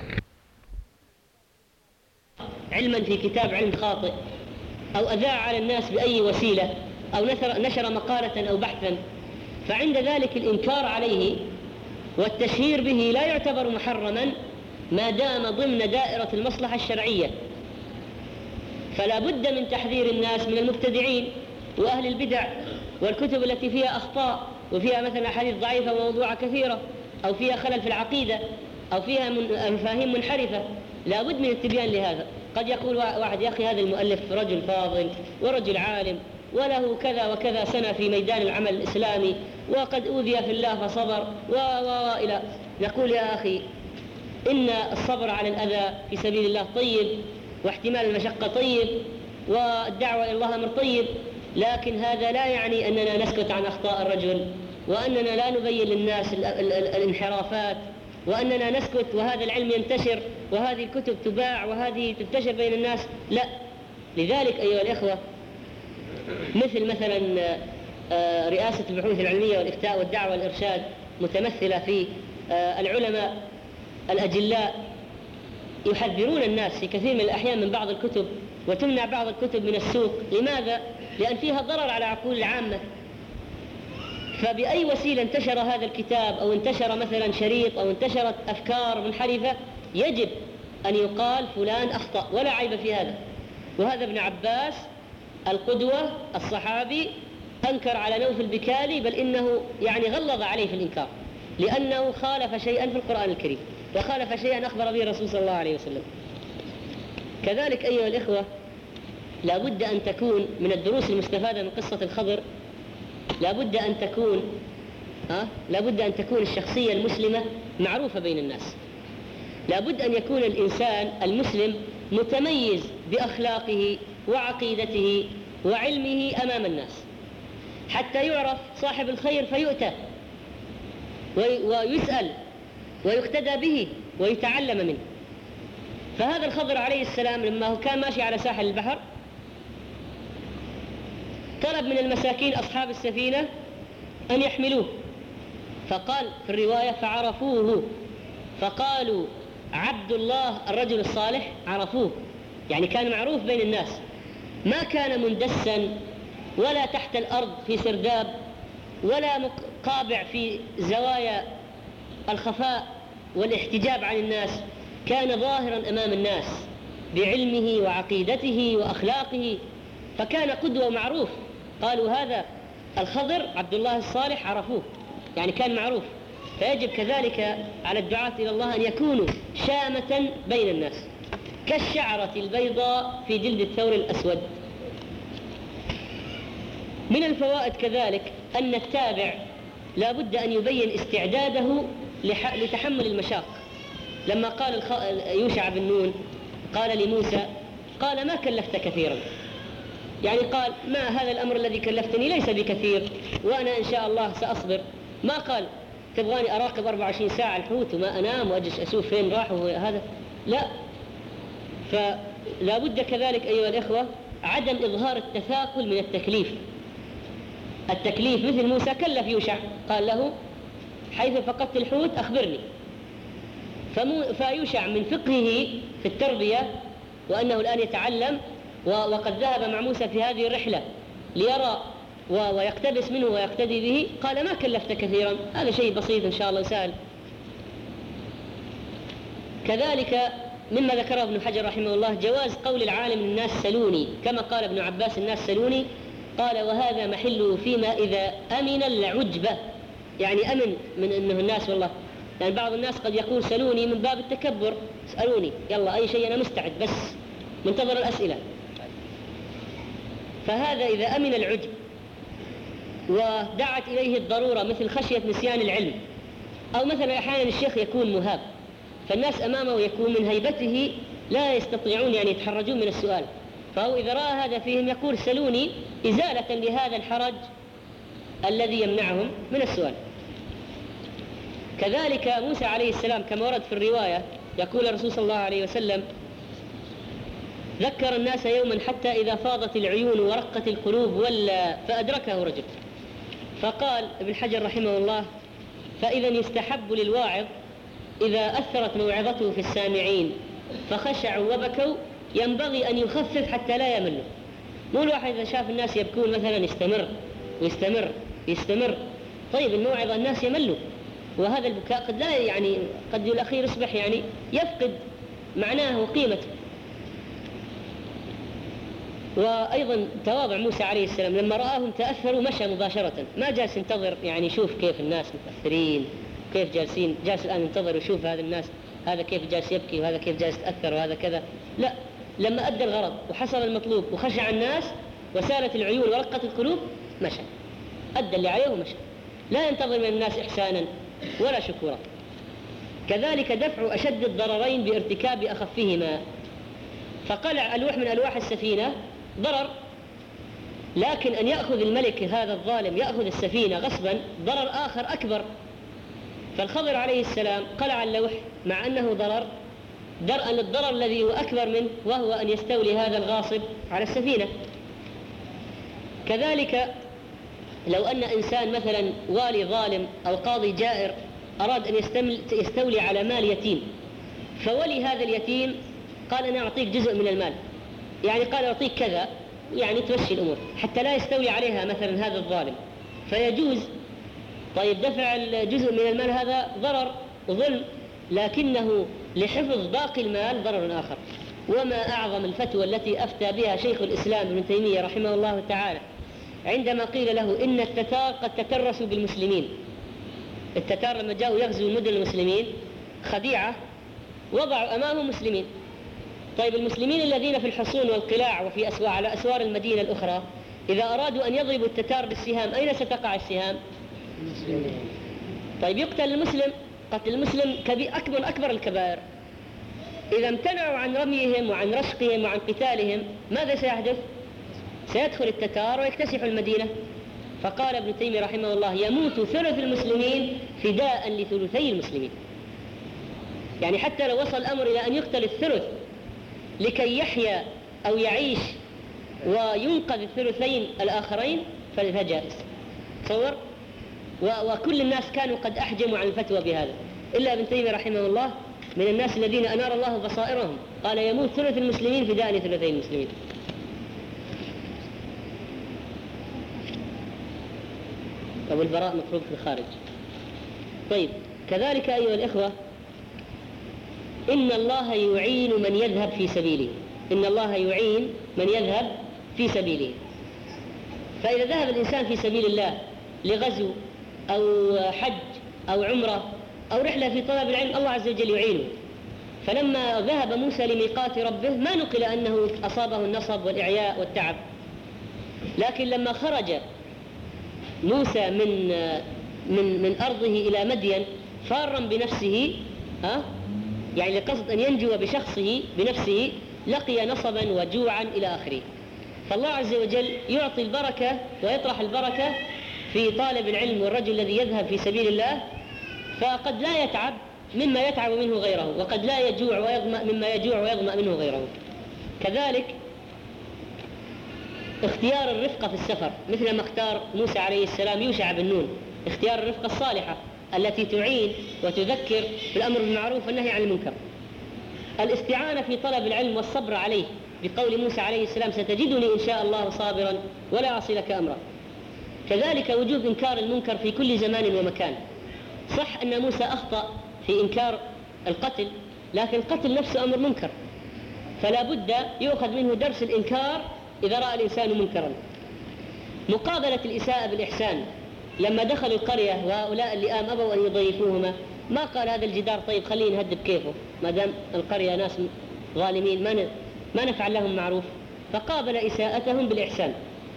علما في كتاب علم خاطئ أو أذاع على الناس بأي وسيلة أو نشر, نشر مقالة أو بحثا، فعند ذلك الإنكار عليه والتشهير به لا يعتبر محرما ما دام ضمن دائرة المصلحة الشرعية. فلا بد من تحذير الناس من المبتدعين وأهل البدع والكتب التي فيها أخطاء وفيها مثلا أحاديث ضعيفة وموضوعة كثيرة أو فيها خلل في العقيدة أو فيها مفاهيم منحرفة. لا بد من التبيان لهذا. قد يقول واحد يا أخي هذا المؤلف رجل فاضل ورجل عالم وله كذا وكذا سنة في ميدان العمل الإسلامي وقد أوذي في الله فصبر و و إلى. نقول يا أخي إن الصبر على الأذى في سبيل الله طيب، واحتمال المشقة طيب، والدعوة إلى الله أمر طيب، لكن هذا لا يعني أننا نسكت عن أخطاء الرجل وأننا لا نبين للناس ال ال ال الانحرافات وأننا نسكت وهذا العلم ينتشر وهذه الكتب تباع وهذه تنتشر بين الناس. لا. لذلك أيها الإخوة مثل مثلا رئاسة البحوث العلمية والإفتاء والدعوة والإرشاد متمثلة في العلماء الأجلاء يحذرون الناس في كثير من الأحيان من بعض الكتب وتمنع بعض الكتب من السوق. لماذا؟ لأن فيها ضرر على عقول العامة. فبأي وسيلة انتشر هذا الكتاب أو انتشر مثلا شريط أو انتشرت أفكار منحرفة يجب أن يقال فلان أخطأ ولا عيب في هذا. وهذا ابن عباس القدوة الصحابي أنكر على نوف البكالي، بل إنه يعني غلظ عليه في الإنكار لأنه خالف شيئا في القرآن الكريم وخالف شيئا أخبر به الرسول صلى الله عليه وسلم. كذلك أيها الإخوة لا بد أن تكون من الدروس المستفادة من قصة الخضر لا بد أن تكون أه؟ لا بد أن تكون الشخصية المسلمة معروفة بين الناس. لا بد أن يكون الإنسان المسلم متميز بأخلاقه وعقيدته وعلمه أمام الناس حتى يعرف صاحب الخير فيؤتى ويسأل ويقتدى به ويتعلم منه. فهذا الخضر عليه السلام لما هو كان ماشي على ساحل البحر طلب من المساكين أصحاب السفينة أن يحملوه، فقال في الرواية فعرفوه فقالوا عبد الله الرجل الصالح. عرفوه يعني كان معروف بين الناس، ما كان مندسا ولا تحت الأرض في سرداب ولا قابع في زوايا الخفاء والاحتجاب عن الناس، كان ظاهرا أمام الناس بعلمه وعقيدته وأخلاقه، فكان قدوة معروف. قالوا هذا الخضر عبد الله الصالح، عرفوه يعني كان معروف. فيجب كذلك على الدعاة إلى الله أن يكونوا شامة بين الناس كالشعرة البيضاء في جلد الثور الأسود. من الفوائد كذلك أن التابع لا بد أن يبين استعداده لتحمل المشاق. لما قال يوشع بن نون قال لموسى قال ما كلفت كثيرا، يعني قال ما هذا الأمر الذي كلفتني ليس بكثير وأنا إن شاء الله سأصبر. ما قال تبغاني أراقب أربع وعشرين ساعة الحوت وما أنام وأجلس أشوف فين راح وهذا، لا. فلا بد كذلك أيها الإخوة عدم إظهار التثاقل من التكليف. التكليف مثل موسى كلف يوشع، قال له حيث فقدت الحوت أخبرني. فيوشع من فقهه في التربية وأنه الآن يتعلم وقد ذهب مع موسى في هذه الرحلة ليرى ويقتبس منه ويقتدي به، قال ما كلفت كثيرا، هذا شيء بسيط إن شاء الله سهل. كذلك مما ذكره ابن حجر رحمه الله جواز قول العالم الناس سلوني، كما قال ابن عباس الناس سلوني، قال وهذا محله فيما إذا أمن العجبة، يعني أمن من أنه الناس والله، يعني بعض الناس قد يقول سلوني من باب التكبر، اسألوني يلا أي شيء أنا مستعد بس منتظر الأسئلة. فهذا إذا أمن العجب ودعت إليه الضرورة مثل خشية نسيان العلم، أو مثلا أحيانا الشيخ يكون مهاب فالناس أمامه يكون من هيبته لا يستطيعون يعني يتحرجون من السؤال، فهو إذا رأى هذا فيهم يقول سلوني إزالة لهذا الحرج الذي يمنعهم من السؤال. كذلك موسى عليه السلام كما ورد في الرواية يقول الرسول صلى الله عليه وسلم ذكر الناس يوما حتى إذا فاضت العيون ورقت القلوب ولا فأدركه رجل، فقال ابن حجر رحمه الله فإذا يستحب للواعظ إذا أثرت موعظته في السامعين فخشعوا وبكوا ينبغي أن يخفف حتى لا يملوا. مو الواحد إذا شاف الناس يبكون مثلا يستمر ويستمر يستمر، طيب الموعظة الناس يملوا، وهذا البكاء قد لا يعني قد الأخير يصبح يعني يفقد معناه وقيمته. وأيضا تواضع موسى عليه السلام لما رآهم تأثروا مشى مباشرة، ما جالس ينتظر يعني يشوف كيف الناس متأثرين كيف جالسين، جالس الآن ينتظر ويشوف هذا الناس هذا كيف جالس يبكي وهذا كيف جالس يتأثر وهذا كذا، لا، لما أدى الغرض وحصل المطلوب وخشع الناس وسالت العيون ورقت القلوب مشى، أدى اللي عليه ومشى، لا ينتظر من الناس إحسانا ولا شكورا. كذلك دفع أشد الضررين بارتكاب أخفهما، فقلع ألوح من ألواح السفينة ضرر، لكن أن يأخذ الملك هذا الظالم يأخذ السفينة غصبا ضرر آخر أكبر. فالخضر عليه السلام قلع اللوح مع أنه ضرر درءا للضرر الذي هو أكبر منه، وهو أن يستولي هذا الغاصب على السفينة. كذلك لو أن إنسان مثلا والي ظالم أو قاضي جائر أراد أن يستولي على مال يتيم، فولي هذا اليتيم قال أنا أعطيك جزء من المال، يعني قال أعطيك كذا، يعني تمشي الأمور حتى لا يستولي عليها مثلا هذا الظالم، فيجوز. طيب دفع الجزء من المال هذا ضرر وظلم، لكنه لحفظ باقي المال ضرر آخر. وما أعظم الفتوى التي أفتى بها شيخ الإسلام ابن تيمية رحمه الله تعالى عندما قيل له إن التتار قد تترسوا بالمسلمين. التتار لما جاءوا يغزوا مدن المسلمين خديعة وضعوا أمامهم مسلمين. طيب المسلمين الذين في الحصون والقلاع وفي أسوار على أسوار المدينة الأخرى إذا أرادوا أن يضربوا التتار بالسهام أين ستقع السهام؟ طيب يقتل المسلم، قتل المسلم كبير أكبر أكبر الكبائر. إذا امتنعوا عن رميهم وعن رشقهم وعن قتالهم ماذا سيحدث؟ سيدخل التتار ويكتسحوا المدينة. فقال ابن تيمية رحمه الله يموت ثلث المسلمين فداء لثلثي المسلمين، يعني حتى لو وصل الأمر إلى أن يقتل الثلث لكي يحيا أو يعيش وينقذ الثلثين الآخرين فجائز. تصور، وكل الناس كانوا قد أحجموا عن الفتوى بهذا إلا ابن تيمية رحمه الله من الناس الذين أنار الله بصائرهم، قال يموت ثلث المسلمين فداء لثلثي المسلمين. أو البراء مفروض في الخارج. طيب كذلك أيها الإخوة إن الله يعين من يذهب في سبيله، إن الله يعين من يذهب في سبيله. فإذا ذهب الإنسان في سبيل الله لغزو أو حج أو عمرة أو رحلة في طلب العلم الله عز وجل يعينه. فلما ذهب موسى لميقات ربه ما نقل أنه أصابه النصب والإعياء والتعب، لكن لما خرج موسى من من من أرضه إلى مدين فارا بنفسه، ها يعني لقصد أن ينجو بشخصه بنفسه، لقي نصبا وجوعا إلى آخره. فالله عز وجل يعطي البركة ويطرح البركة في طالب العلم والرجل الذي يذهب في سبيل الله، فقد لا يتعب مما يتعب منه غيره، وقد لا يجوع ويظمأ مما يجوع ويظمأ منه غيره. كذلك اختيار الرفقة في السفر، مثل ما اختار موسى عليه السلام يوشع بن نون، اختيار الرفقة الصالحة التي تعين وتذكر بالأمر بالمعروف والنهي عن المنكر. الاستعانة في طلب العلم والصبر عليه بقول موسى عليه السلام ستجدني إن شاء الله صابرا ولا أعصي لك أمرا. كذلك وجوب إنكار المنكر في كل زمان ومكان. صح أن موسى أخطأ في إنكار القتل، لكن القتل نفسه أمر منكر، فلا بد يؤخذ منه درس الإنكار إذا رأى الإنسان منكرا. مقابلة الإساءة بالإحسان، لما دخلوا القرية وهؤلاء اللئام أبوا أن يضيفوهما ما قال هذا الجدار طيب خليه نهدب كيفه ما دام القرية ناس ظالمين ما ما نفعل لهم معروف، فقابل إساءتهم بالإحسان.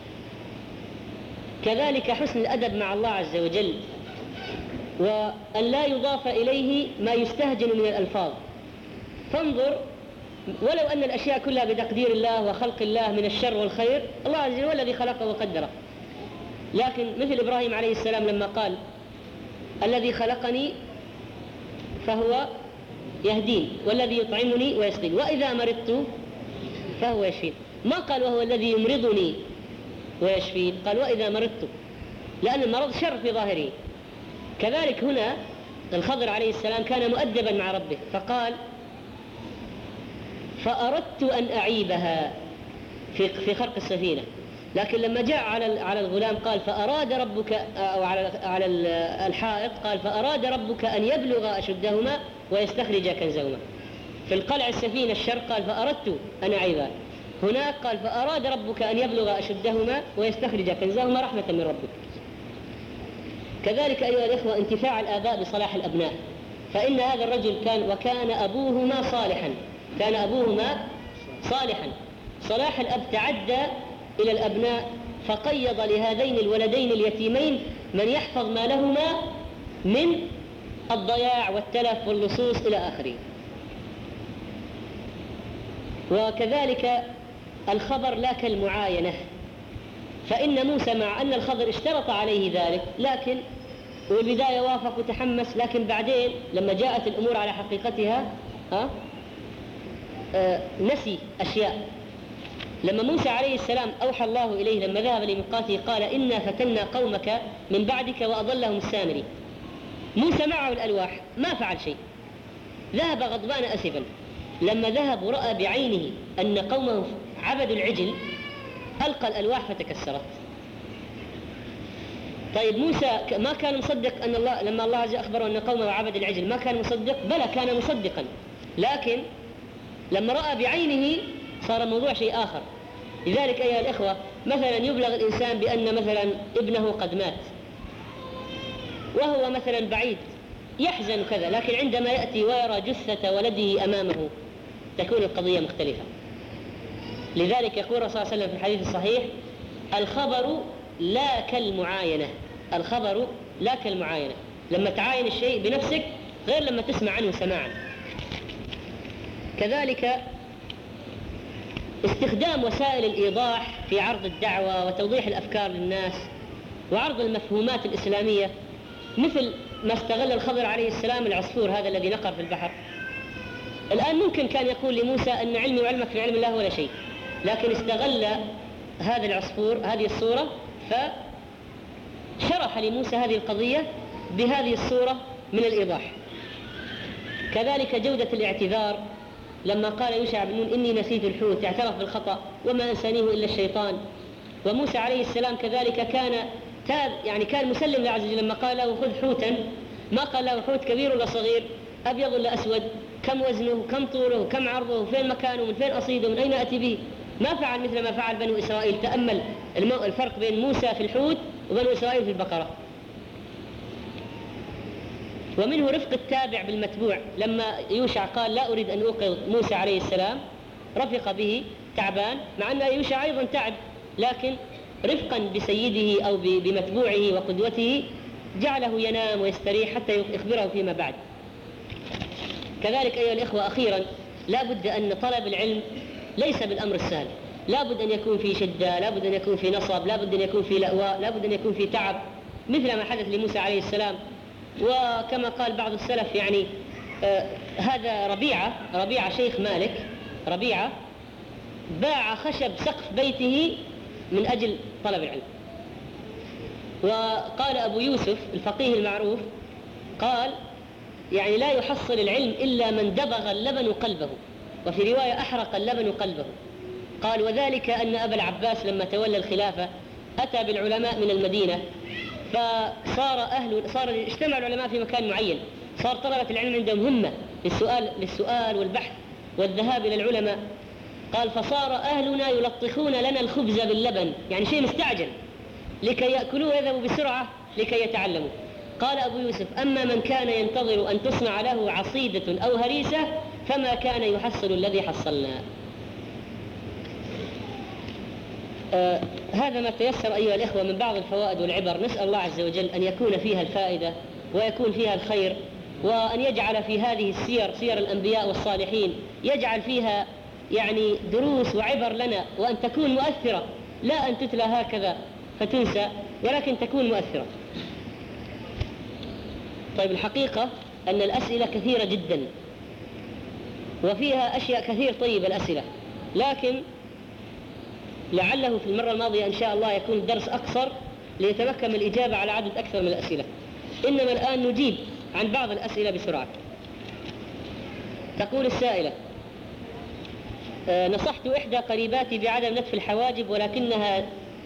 كذلك حسن الأدب مع الله عز وجل، وأن لا يضاف إليه ما يستهجن من الألفاظ. فانظر، ولو أن الأشياء كلها بتقدير الله وخلق الله من الشر والخير، الله عز وجل الذي خلقه وقدره، لكن مثل إبراهيم عليه السلام لما قال الذي خلقني فهو يهدين والذي يطعمني ويسقين وإذا مرضت فهو يشفين، ما قال وهو الذي يمرضني ويشفين، قال وإذا مرضت، لأن المرض شر في ظاهره. كذلك هنا الخضر عليه السلام كان مؤدبا مع ربه فقال فأردت أن أعيبها في في خرق السفينة، لكن لما جاء على على الغلام قال فأراد ربك، أو على على الحائط قال فأراد ربك أن يبلغ أشدهما ويستخرج كنزهما. في القلع السفينة الشر قال فأردت أن أعيبها، هناك قال فأراد ربك أن يبلغ أشدهما ويستخرج كنزهما رحمة من ربك. كذلك أيها الإخوة انتفاع الآباء بصلاح الأبناء، فإن هذا الرجل كان وكان أبوهما صالحا، كان أبوهما صالحا. صلاح الأب تعدى إلى الأبناء فقيض لهذين الولدين اليتيمين من يحفظ مالهما من الضياع والتلف واللصوص إلى آخره. وكذلك الخبر لا كالمعاينة، فإن موسى مع أن الخضر اشترط عليه ذلك لكن والبداية وافق وتحمس، لكن بعدين لما جاءت الأمور على حقيقتها ها آه نسي أشياء. لما موسى عليه السلام أوحى الله إليه لما ذهب لميقاته قال إنا فتنا قومك من بعدك وأضلهم السامري، موسى معه الألواح ما فعل شيء، ذهب غضبان أسفا. لما ذهب ورأى بعينه أن قومه عبدوا العجل ألقى الألواح فتكسرت. طيب موسى ما كان مصدق أن الله لما الله عز وجل أخبره أن قومه عبد العجل ما كان مصدق؟ بلى كان مصدقا، لكن لما رأى بعينه صار الموضوع شيء آخر. لذلك أيها الإخوة مثلا يبلغ الإنسان بأن مثلا ابنه قد مات وهو مثلا بعيد يحزن كذا، لكن عندما يأتي ويرى جثة ولده أمامه تكون القضية مختلفة. لذلك يقول الرسول صلى الله عليه وسلم في الحديث الصحيح الخبر لا كالمعاينة، الخبر لا كالمعاينة، لما تعاين الشيء بنفسك غير لما تسمع عنه سماعا. كذلك استخدام وسائل الإيضاح في عرض الدعوة وتوضيح الأفكار للناس وعرض المفهومات الإسلامية، مثل ما استغل الخضر عليه السلام العصفور هذا الذي نقر في البحر. الآن ممكن كان يقول لموسى أن علمي وعلمك في علم الله ولا شيء، لكن استغل هذا العصفور هذه الصورة فشرح لموسى هذه القضية بهذه الصورة من الإيضاح. كذلك جودة الاعتذار، لما قال يوشع بن نون إني نسيت الحوت اعترف بالخطأ وما أنسانيه إلا الشيطان. وموسى عليه السلام كذلك كان تاب يعني كان مسلم لله عز وجل لما قال له خذ حوتا، ما قال له حوت كبير ولا صغير، أبيض ولا أسود، كم وزنه كم طوله كم عرضه فين مكانه من فين أصيده من أين أتي به. ما فعل مثل ما فعل بنو إسرائيل. تأمل الفرق بين موسى في الحوت وبنو إسرائيل في البقرة. ومنه رفق التابع بالمتبوع، لما يوشع قال لا أريد أن أوقظ موسى عليه السلام رفق به تعبان، مع أن يوشع أيضا تعب، لكن رفقا بسيده أو بمتبوعه وقدوته جعله ينام ويستريح حتى يخبره فيما بعد. كذلك أيها الإخوة أخيرا لا بد أن طلب العلم ليس بالأمر السهل، لا بد أن يكون في شدة، لا بد أن يكون في نصب، لا بد أن يكون في لأواء، لا بد أن يكون في تعب، مثل ما حدث لموسى عليه السلام. وكما قال بعض السلف يعني آه هذا ربيعة ربيعة شيخ مالك ربيعة باع خشب سقف بيته من أجل طلب العلم. وقال أبو يوسف الفقيه المعروف قال يعني لا يحصل العلم إلا من دبغ اللبن قلبه، وفي رواية أحرق اللبن قلبه. قال وذلك أن أبا العباس لما تولى الخلافة أتى بالعلماء من المدينة، فصار أهل صار اجتمع العلماء في مكان معين، صار طلبة العلم عندهم همة للسؤال للسؤال والبحث والذهاب إلى العلماء. قال فصار أهلنا يلطخون لنا الخبز باللبن، يعني شيء مستعجل لكي يأكلوه ويذهبوا بسرعة لكي يتعلموا. قال أبو يوسف أما من كان ينتظر أن تصنع له عصيدة أو هريسة فما كان يحصل الذي حصلنا. آه هذا ما تيسر أيها الإخوة من بعض الفوائد والعبر، نسأل الله عز وجل أن يكون فيها الفائدة ويكون فيها الخير، وأن يجعل في هذه السير سير الأنبياء والصالحين يجعل فيها يعني دروس وعبر لنا، وأن تكون مؤثرة، لا أن تتلى هكذا فتنسى ولكن تكون مؤثرة. طيب الحقيقة أن الأسئلة كثيرة جدا وفيها أشياء كثير طيب الأسئلة، لكن لعله في المرة الماضية إن شاء الله يكون الدرس أقصر ليتمكن من الإجابة على عدد أكثر من الأسئلة. إنما الآن نجيب عن بعض الأسئلة بسرعة. تقول السائلة آه نصحت إحدى قريباتي بعدم نتف الحواجب ولكنها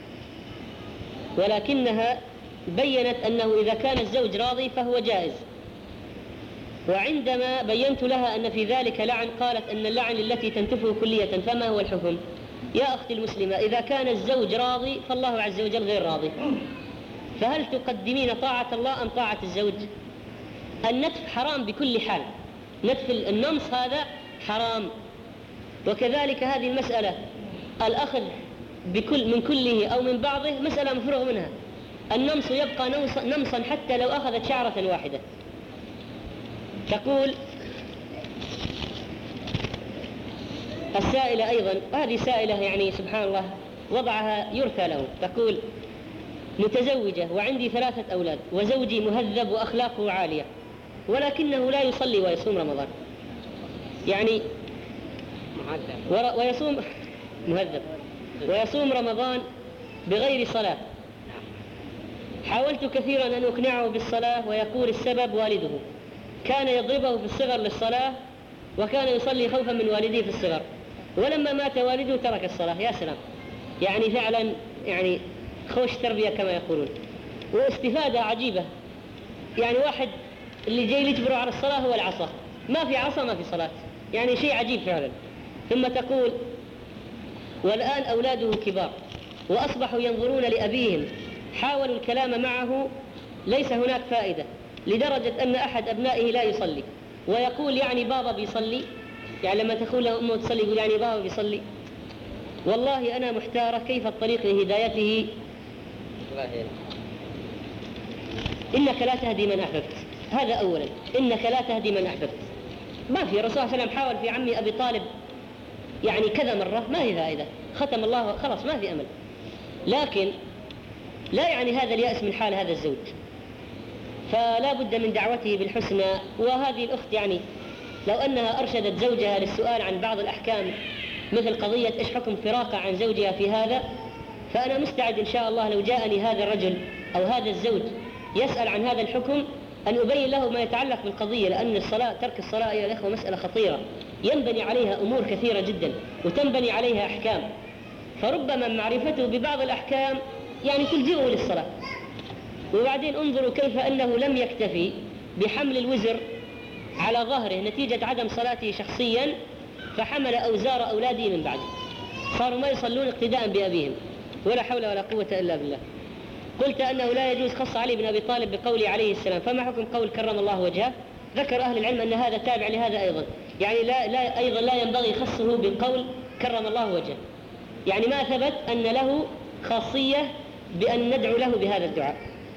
ولكنها بيّنت أنه إذا كان الزوج راضي فهو جائز، وعندما بيّنت لها أن في ذلك لعن قالت أن اللعن التي تنتفه كلية، فما هو الحكم؟ يا أختي المسلمة إذا كان الزوج راضي فالله عز وجل غير راضي، فهل تقدمين طاعة الله أم طاعة الزوج؟ النتف حرام بكل حال، نتف النمص هذا حرام. وكذلك هذه المسألة الأخذ بكل من كله أو من بعضه مسألة مفروغ منها، النمص يبقى نمصا حتى لو أخذت شعرة واحدة. تقول السائلة أيضا، هذه سائلة يعني سبحان الله وضعها يرثى له، تقول متزوجة وعندي ثلاثة أولاد وزوجي مهذب وأخلاقه عالية ولكنه لا يصلي ويصوم رمضان، يعني ويصوم مهذب ويصوم رمضان بغير صلاة. حاولت كثيرا أن أقنعه بالصلاة ويقول السبب والده، كان يضربه في الصغر للصلاة وكان يصلي خوفا من والديه في الصغر، ولما مات والده ترك الصلاة. يا سلام، يعني فعلا يعني خوش تربية كما يقولون، واستفادة عجيبة. يعني واحد اللي جاي يجبره على الصلاة هو العصا، ما في عصا ما في صلاة، يعني شيء عجيب فعلا. ثم تقول والآن أولاده كبار وأصبحوا ينظرون لأبيهم، حاولوا الكلام معه ليس هناك فائدة، لدرجة أن أحد أبنائه لا يصلي ويقول يعني بابا بيصلي، يعني لما تقول له أمه تصلي يقول يعني بابا بيصلي. والله أنا محتارة كيف الطريق لهدايته. إنك لا تهدي من أحببت، هذا أولا، إنك لا تهدي من أحببت. ما في، الرسول صلى الله عليه وسلم حاول في عمي أبي طالب يعني كذا مرة ما هي فائدة، ختم الله خلاص ما في أمل. لكن لا يعني هذا اليأس من حال هذا الزوج، فلا بد من دعوته بالحسنى. وهذه الأخت يعني لو أنها أرشدت زوجها للسؤال عن بعض الأحكام مثل قضية إيش حكم فراقة عن زوجها في هذا، فأنا مستعد إن شاء الله لو جاءني هذا الرجل أو هذا الزوج يسأل عن هذا الحكم أن أبين له ما يتعلق بالقضية، لأن الصلاة ترك الصلاة يا الأخوة مسألة خطيرة ينبني عليها أمور كثيرة جدا وتنبني عليها أحكام، فربما معرفته ببعض الأحكام يعني تلجئه للصلاة. وبعدين انظروا كيف أنه لم يكتفي بحمل الوزر على ظهره نتيجة عدم صلاته شخصيا، فحمل أوزار أولاده من بعده، صاروا ما يصلون اقتداء بأبيهم، ولا حول ولا قوة إلا بالله. قلت أنه لا يجوز خص علي بن أبي طالب بقوله عليه السلام، فما حكم قول كرم الله وجهه؟ ذكر أهل العلم أن هذا تابع لهذا أيضا، يعني لا, لا أيضا لا ينبغي خصه بقول كرم الله وجهه، يعني ما ثبت أن له خاصية بأن ندعو له بهذا الدعاء.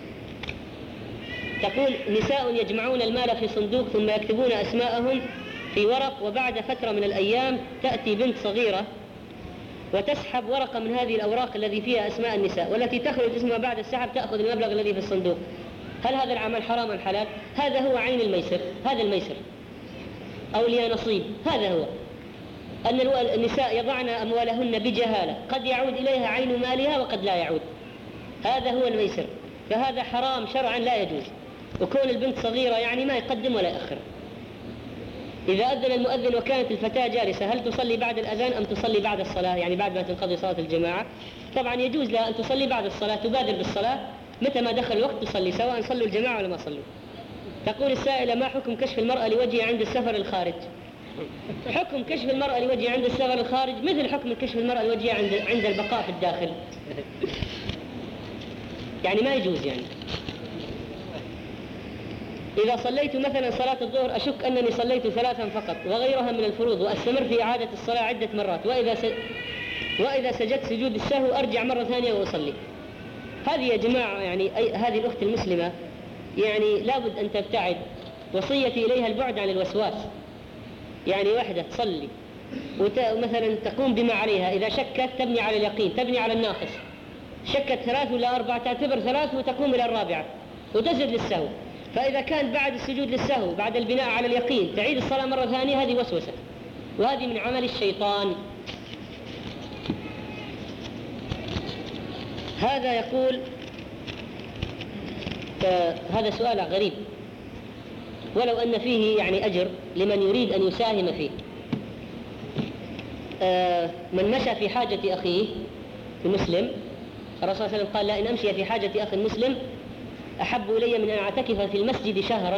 تقول نساء يجمعون المال في صندوق ثم يكتبون أسماءهم في ورق، وبعد فترة من الأيام تأتي بنت صغيرة وتسحب ورقة من هذه الأوراق الذي فيها أسماء النساء، والتي تخرج اسمها بعد السحب تأخذ المبلغ الذي في الصندوق. هل هذا العمل حرام أم حلال؟ هذا هو عين الميسر، هذا الميسر أو لي نصيب، هذا هو. أن النساء يضعن أموالهن بجهالة، قد يعود إليها عين مالها وقد لا يعود، هذا هو الميسر، فهذا حرام شرعا لا يجوز. وكون البنت صغيرة يعني ما يقدم ولا يأخر. إذا أذن المؤذن وكانت الفتاة جالسة، هل تصلي بعد الأذان أم تصلي بعد الصلاة، يعني بعد ما تنقضي صلاة الجماعة؟ طبعا يجوز لها أن تصلي بعد الصلاة، تبادر بالصلاة متى ما دخل الوقت تصلي، سواء صلوا الجماعة ولا ما صلوا. تقول السائلة: ما حكم كشف المرأة لوجهها عند السفر الخارج؟ حكم كشف المرأة لوجهها عند السفر الخارج مثل حكم كشف المرأة لوجهها عند عند البقاء في الداخل، يعني ما يجوز. يعني إذا صليت مثلا صلاة الظهر أشك أنني صليت ثلاثا فقط وغيرها من الفروض، وأستمر في إعادة الصلاة عدة مرات، وإذا س... وإذا سجدت سجود السهو أرجع مرة ثانية وأصلي. هذه يا جماعة يعني أي... هذه الأخت المسلمة يعني لابد أن تبتعد. وصيتي إليها البعد عن الوسواس. يعني واحدة تصلي ومثلا تقوم بما عليها، إذا شكت تبني على اليقين، تبني على الناقص، شكت ثلاث ولا أربعة تعتبر ثلاث وتقوم إلى الرابعة وتسجد للسهو. فإذا كان بعد السجود للسهو بعد البناء على اليقين تعيد الصلاة مرة ثانية، هذه وسوسة، وهذه من عمل الشيطان. هذا يقول آه هذا سؤال غريب ولو أن فيه يعني أجر لمن يريد أن يساهم فيه. آه من مشى في حاجة أخيه المسلم، الرسول صلى الله عليه وسلم قال: لا إن أمشي في حاجة أخي المسلم أحب إلي من أن أعتكف في المسجد شهرا.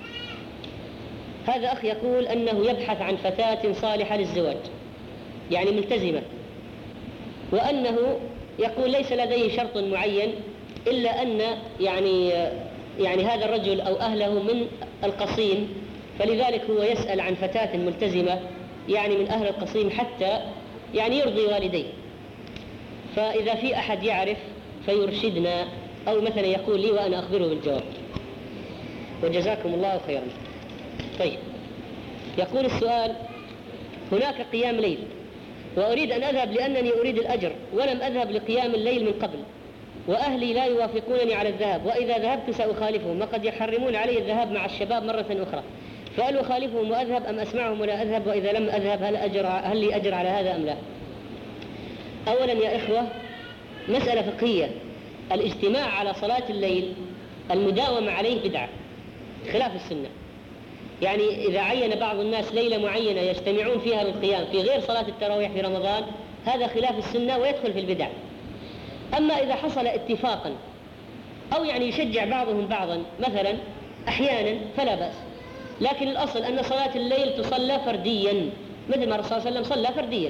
هذا أخ يقول أنه يبحث عن فتاة صالحة للزواج، يعني ملتزمة، وأنه يقول ليس لديه شرط معين إلا أن يعني يعني هذا الرجل أو أهله من القصيم، فلذلك هو يسأل عن فتاة ملتزمة يعني من أهل القصيم حتى يعني يرضي والديه. فإذا في أحد يعرف فيرشدنا، أو مثلا يقول لي وأنا أخبره بالجواب، وجزاكم الله خيرا. طيب، يقول السؤال: هناك قيام ليل وأريد أن أذهب لأنني أريد الأجر، ولم أذهب لقيام الليل من قبل، وأهلي لا يوافقونني على الذهاب، وإذا ذهبت سأخالفهم وقد يحرمون علي الذهاب مع الشباب مرة أخرى، فهل أخالفهم وأذهب أم أسمعهم ولا أذهب؟ وإذا لم أذهب هل, أجر هل لي أجر على هذا أم لا؟ أولا يا إخوة، مسألة فقهية، الاجتماع على صلاة الليل المداومة عليه بدعة خلاف السنة. يعني إذا عين بعض الناس ليلة معينة يجتمعون فيها للقيام في غير صلاة التراويح في رمضان، هذا خلاف السنة ويدخل في البدع. أما إذا حصل اتفاقا أو يعني يشجع بعضهم بعضا مثلا أحيانا فلا بأس، لكن الأصل أن صلاة الليل تصلى فرديا مثل ما الرسول صلى الله عليه وسلم صلى فرديا.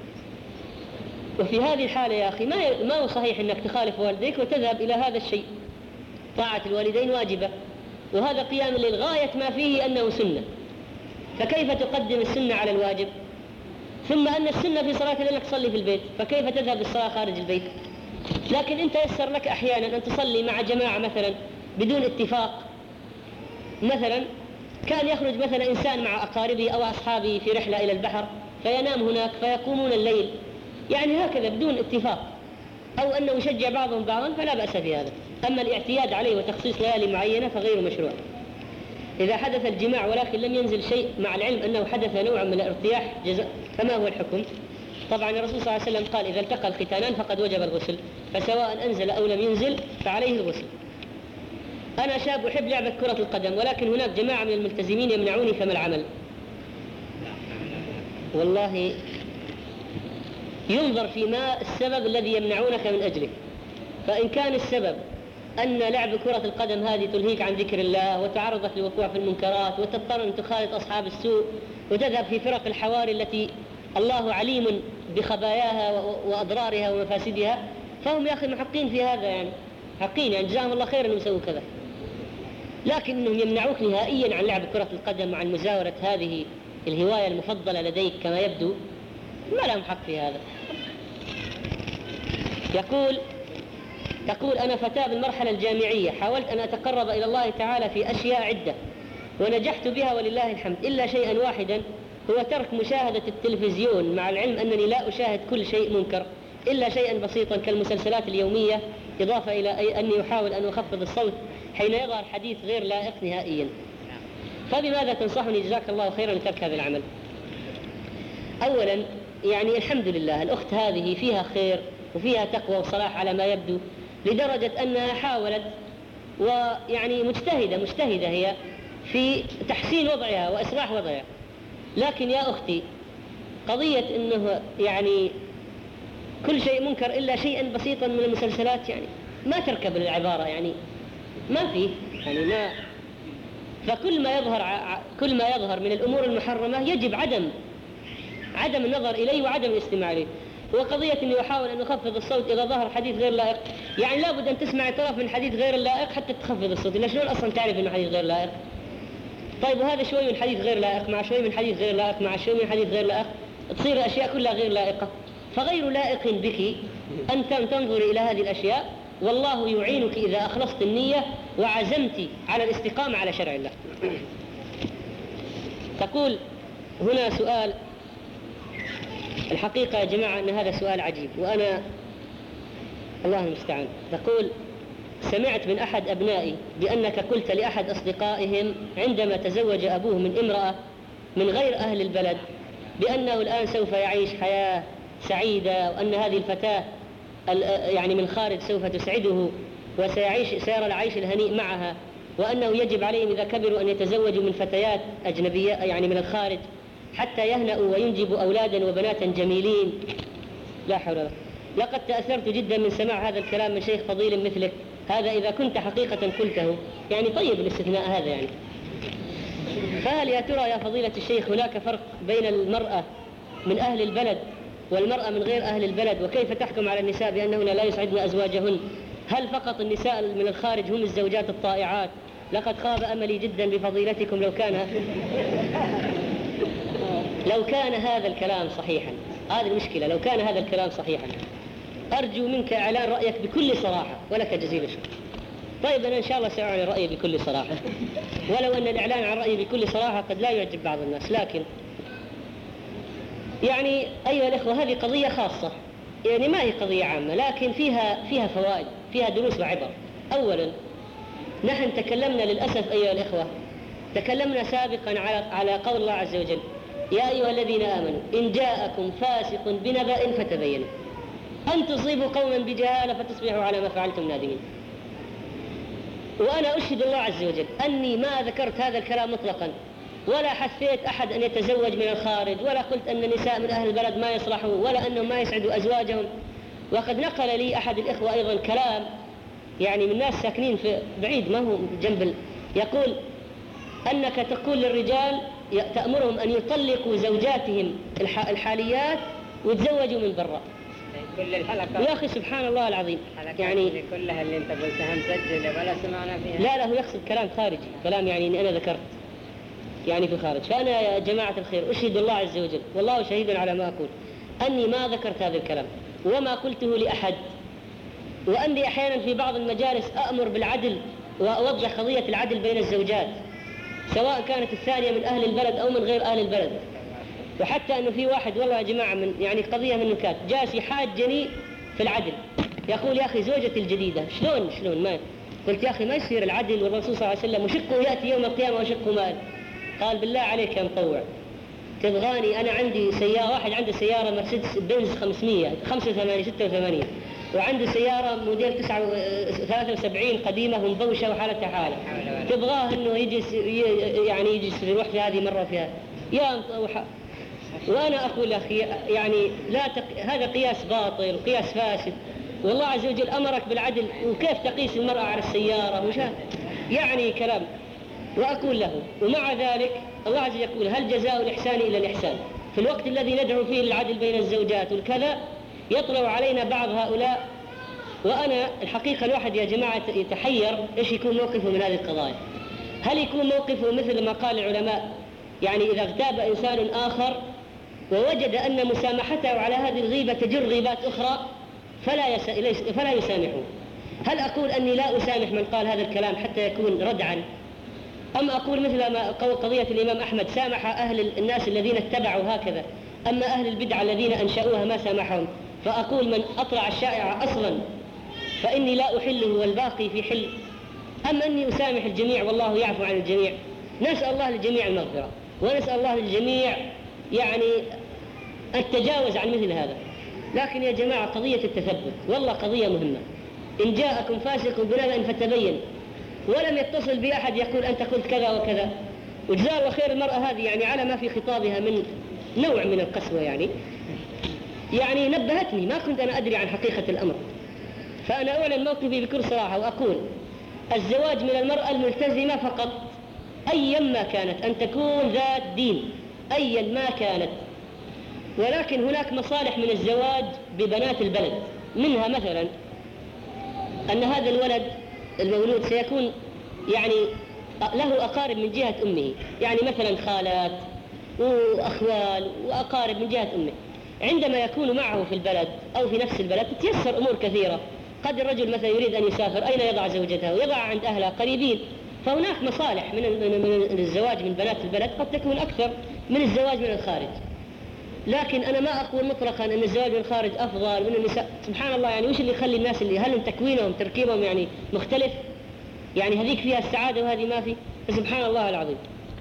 وفي هذه الحالة يا أخي ما ما هو صحيح أنك تخالف والديك وتذهب إلى هذا الشيء. طاعة الوالدين واجبة، وهذا قيام الليل غاية ما فيه أنه سنة، فكيف تقدم السنة على الواجب؟ ثم أن السنة في صلاة الليل تصلي في البيت، فكيف تذهب للصلاة خارج البيت؟ لكن أنت يسر لك أحيانا أن تصلي مع جماعة مثلا بدون اتفاق. مثلا كان يخرج مثلا إنسان مع أقاربه أو أصحابه في رحلة إلى البحر فينام هناك فيقومون الليل، يعني هكذا بدون اتفاق، أو أنه يشجع بعضهم بعضا فلا بأس في هذا. أما الاعتياد عليه وتخصيص ليالي معينة فغير مشروع. إذا حدث الجماع ولكن لم ينزل شيء مع العلم أنه حدث نوع من الارتياح فما هو الحكم؟ طبعا الرسول صلى الله عليه وسلم قال: إذا التقى الختانان فقد وجب الغسل، فسواء أنزل أو لم ينزل فعليه الغسل. أنا شاب أحب لعبة كرة القدم، ولكن هناك جماعة من الملتزمين يمنعوني، فما العمل؟ والله ينظر فيما السبب الذي يمنعونك من أجله. فإن كان السبب أن لعب كرة القدم هذه تلهيك عن ذكر الله وتعرضك للوقوع في المنكرات وتضطر أن تخالط أصحاب السوء وتذهب في فرق الحواري التي الله عليم بخباياها وأضرارها ومفاسدها، فهم يا أخي محقين في هذا، يعني حقين، يعني جزاهم الله خير أنهم يسووا كذا. لكن أنهم يمنعوك نهائيا عن لعب كرة القدم وعن مزاورة هذه الهواية المفضلة لديك كما يبدو، ما لهم حق في هذا. يقول تقول أنا فتاة بالمرحلة الجامعية، حاولت أن أتقرب إلى الله تعالى في أشياء عدة ونجحت بها ولله الحمد، إلا شيئا واحدا هو ترك مشاهدة التلفزيون، مع العلم أنني لا أشاهد كل شيء منكر إلا شيئا بسيطا كالمسلسلات اليومية، إضافة إلى أني أحاول أن أخفض الصوت حين يظهر حديث غير لائق نهائيا. فبماذا تنصحني جزاك الله خيرا لترك هذا العمل؟ أولا يعني الحمد لله الأخت هذه فيها خير وفيها تقوى وصلاح على ما يبدو، لدرجة أنها حاولت ويعني مجتهدة مجتهدة هي في تحسين وضعها وإصلاح وضعها. لكن يا أختي قضية أنه يعني كل شيء منكر إلا شيئا بسيطا من المسلسلات، يعني ما تركب العبارة، يعني ما فيه يعني ما فكل ما يظهر كل ما يظهر من الأمور المحرمة يجب عدم عدم النظر إليه وعدم الاستماع إليه. وقضية أنه يحاول أن يخفض الصوت إذا ظهر حديث غير لائق، يعني لابد أن تسمع طرف من حديث غير لائق حتى تخفض الصوت، إلا شلون أصلا تعرف أنه حديث غير لائق؟ طيب وهذا شوي من حديث غير لائق مع شوي من حديث غير لائق مع شوي من حديث غير لائق تصير الأشياء كلها غير لائقة. فغير لائق بك أن تنظري إلى هذه الأشياء، والله يعينك إذا أخلصت النية وعزمت على الاستقامة على شرع الله. تقول هنا سؤال، الحقيقة يا جماعة أن هذا سؤال عجيب وأنا الله المستعان. تقول سمعت من أحد أبنائي بأنك قلت لأحد أصدقائهم عندما تزوج أبوه من امرأة من غير أهل البلد بأنه الآن سوف يعيش حياة سعيدة، وأن هذه الفتاة يعني من خارج سوف تسعده وسيعيش سيرى العيش الهنيء معها، وأنه يجب عليهم إذا كبروا أن يتزوجوا من فتيات أجنبية يعني من الخارج حتى يهنأوا وينجبوا أولادا وبناتا جميلين. لا حول ولا قوة. لقد تأثرت جدا من سماع هذا الكلام من شيخ فضيل مثلك، هذا إذا كنت حقيقة قلته، يعني طيب الاستثناء هذا يعني. فهل يا ترى يا فضيلة الشيخ هناك فرق بين المرأة من أهل البلد والمرأة من غير أهل البلد؟ وكيف تحكم على النساء بأنهن لا يسعدن أزواجهن؟ هل فقط النساء من الخارج هم الزوجات الطائعات؟ لقد خاب أملي جدا بفضيلتكم لو كان لو كان هذا الكلام صحيحا. هذه المشكلة، لو كان هذا الكلام صحيحا أرجو منك إعلان رأيك بكل صراحة ولك جزيل الشكر. طيب أنا إن شاء الله سأعلن رأيي بكل صراحة، ولو أن الإعلان عن رأيي بكل صراحة قد لا يعجب بعض الناس، لكن يعني أيها الأخوة هذه قضية خاصة، يعني ما هي قضية عامة، لكن فيها فيها فوائد، فيها دروس وعبر. أولا نحن تكلمنا للأسف أيها الأخوة تكلمنا سابقا على على قول الله عز وجل يا أيها الذين آمنوا إن جاءكم فاسق بنبأ فتبينوا أن تصيبوا قوما بجهالة فتصبحوا على ما فعلتم نادمين. وأنا أشهد الله عز وجل أني ما ذكرت هذا الكلام مطلقا، ولا حثيت أحد أن يتزوج من الخارج، ولا قلت أن النساء من أهل البلد ما يصلحوا، ولا أنهم ما يسعدوا أزواجهم. وقد نقل لي أحد الإخوة أيضا كلام يعني من ناس ساكنين في بعيد ما هو جنب، يقول أنك تقول للرجال تأمرهم أن يطلقوا زوجاتهم الحاليات ويتزوجوا من برا. كل الحلقة يا أخي سبحان الله العظيم يعني كلها اللي أنت قلتها مسجلة ولا سمعنا فيها. لا لا هو يقصد كلام خارجي، كلام يعني إني أنا ذكرت يعني في الخارج. فأنا يا جماعة الخير أشهد الله عز وجل والله شهيد على ما أقول أني ما ذكرت هذا الكلام وما قلته لأحد، وأني أحيانا في بعض المجالس أأمر بالعدل وأوضح قضية العدل بين الزوجات سواء كانت الثانية من أهل البلد أو من غير أهل البلد. وحتى أنه في واحد والله يا جماعة من يعني قضية من نكات جالس يحاجني في العدل، يقول يا أخي زوجتي الجديدة شلون شلون ما قلت يا أخي ما يصير العدل، والرسول صلى الله عليه وسلم وشقه يأتي يوم القيامة وشقه مال. قال بالله عليك يا مطوع تبغاني أنا عندي سيارة، واحد عنده سيارة مرسيدس بنز خمسمية خمسة وثمانين ستة وثمانين وعنده سيارة موديل تسعة ثلاثة وسبعين قديمة ومبوشة وحالتها حالة، تبغاه إنه يجي يعني يجي يروح في هذه مرة فيها يا مطوع. وأنا أقول أخي يعني لا تق... هذا قياس باطل وقياس فاسد، والله عز وجل أمرك بالعدل، وكيف تقيس المرأة على السيارة وشا يعني كلام. وأقول له ومع ذلك الله عز وجل يقول هل جزاء الإحسان إلا الإحسان. في الوقت الذي ندعو فيه للعدل بين الزوجات والكذا يطلع علينا بعض هؤلاء، وأنا الحقيقة الواحد يا جماعة يتحير إيش يكون موقفه من هذه القضايا. هل يكون موقفه مثل ما قال العلماء يعني إذا اغتاب إنسان آخر ووجد أن مسامحته على هذه الغيبة تجر غيبات أخرى فلا, يس... فلا يسامحه؟ هل أقول أني لا أسامح من قال هذا الكلام حتى يكون ردعا، أم أقول مثل ما قضية الإمام أحمد سامح أهل الناس الذين اتبعوا هكذا، أما أهل البدع الذين أنشأوها ما سامحهم؟ فأقول من أطلع الشائع أصلا فإني لا أحله والباقي في حل، أم أني أسامح الجميع والله يعفو عن الجميع؟ نسأل الله للجميع المغفرة، ونسأل الله للجميع يعني التجاوز عن مثل هذا. لكن يا جماعة قضية التثبت والله قضية مهمة. إن جاءكم فاسق بنبأ فتبين، ولم يتصل بأحد يقول أنت قلت كذا وكذا. وجزاها الله خير المرأة هذه يعني على ما في خطابها من نوع من القسوة يعني يعني نبهتني، ما كنت أنا أدري عن حقيقة الأمر. فأنا أعلن موقفي بكل صراحة وأقول الزواج من المرأة الملتزمة فقط أيا ما كانت، أن تكون ذات دين أيا ما كانت. ولكن هناك مصالح من الزواج ببنات البلد، منها مثلا أن هذا الولد المولود سيكون يعني له أقارب من جهة أمه، يعني مثلا خالات وأخوال وأقارب من جهة أمه. عندما يكون معه في البلد أو في نفس البلد تتيسر أمور كثيرة. قد الرجل مثلا يريد أن يسافر، أين يضع زوجته؟ يضع عند أهلها قريبين. فهناك مصالح من من الزواج من بنات البلد قد تكون أكثر من الزواج من الخارج. لكن أنا ما أقول مطلقا أن الزواج من الخارج أفضل من النساء. سبحان الله، يعني وش اللي يخلي الناس اللي هل تكوينهم تركيبهم يعني مختلف؟ يعني هذيك فيها السعادة وهذه ما في. سبحان الله العظيم.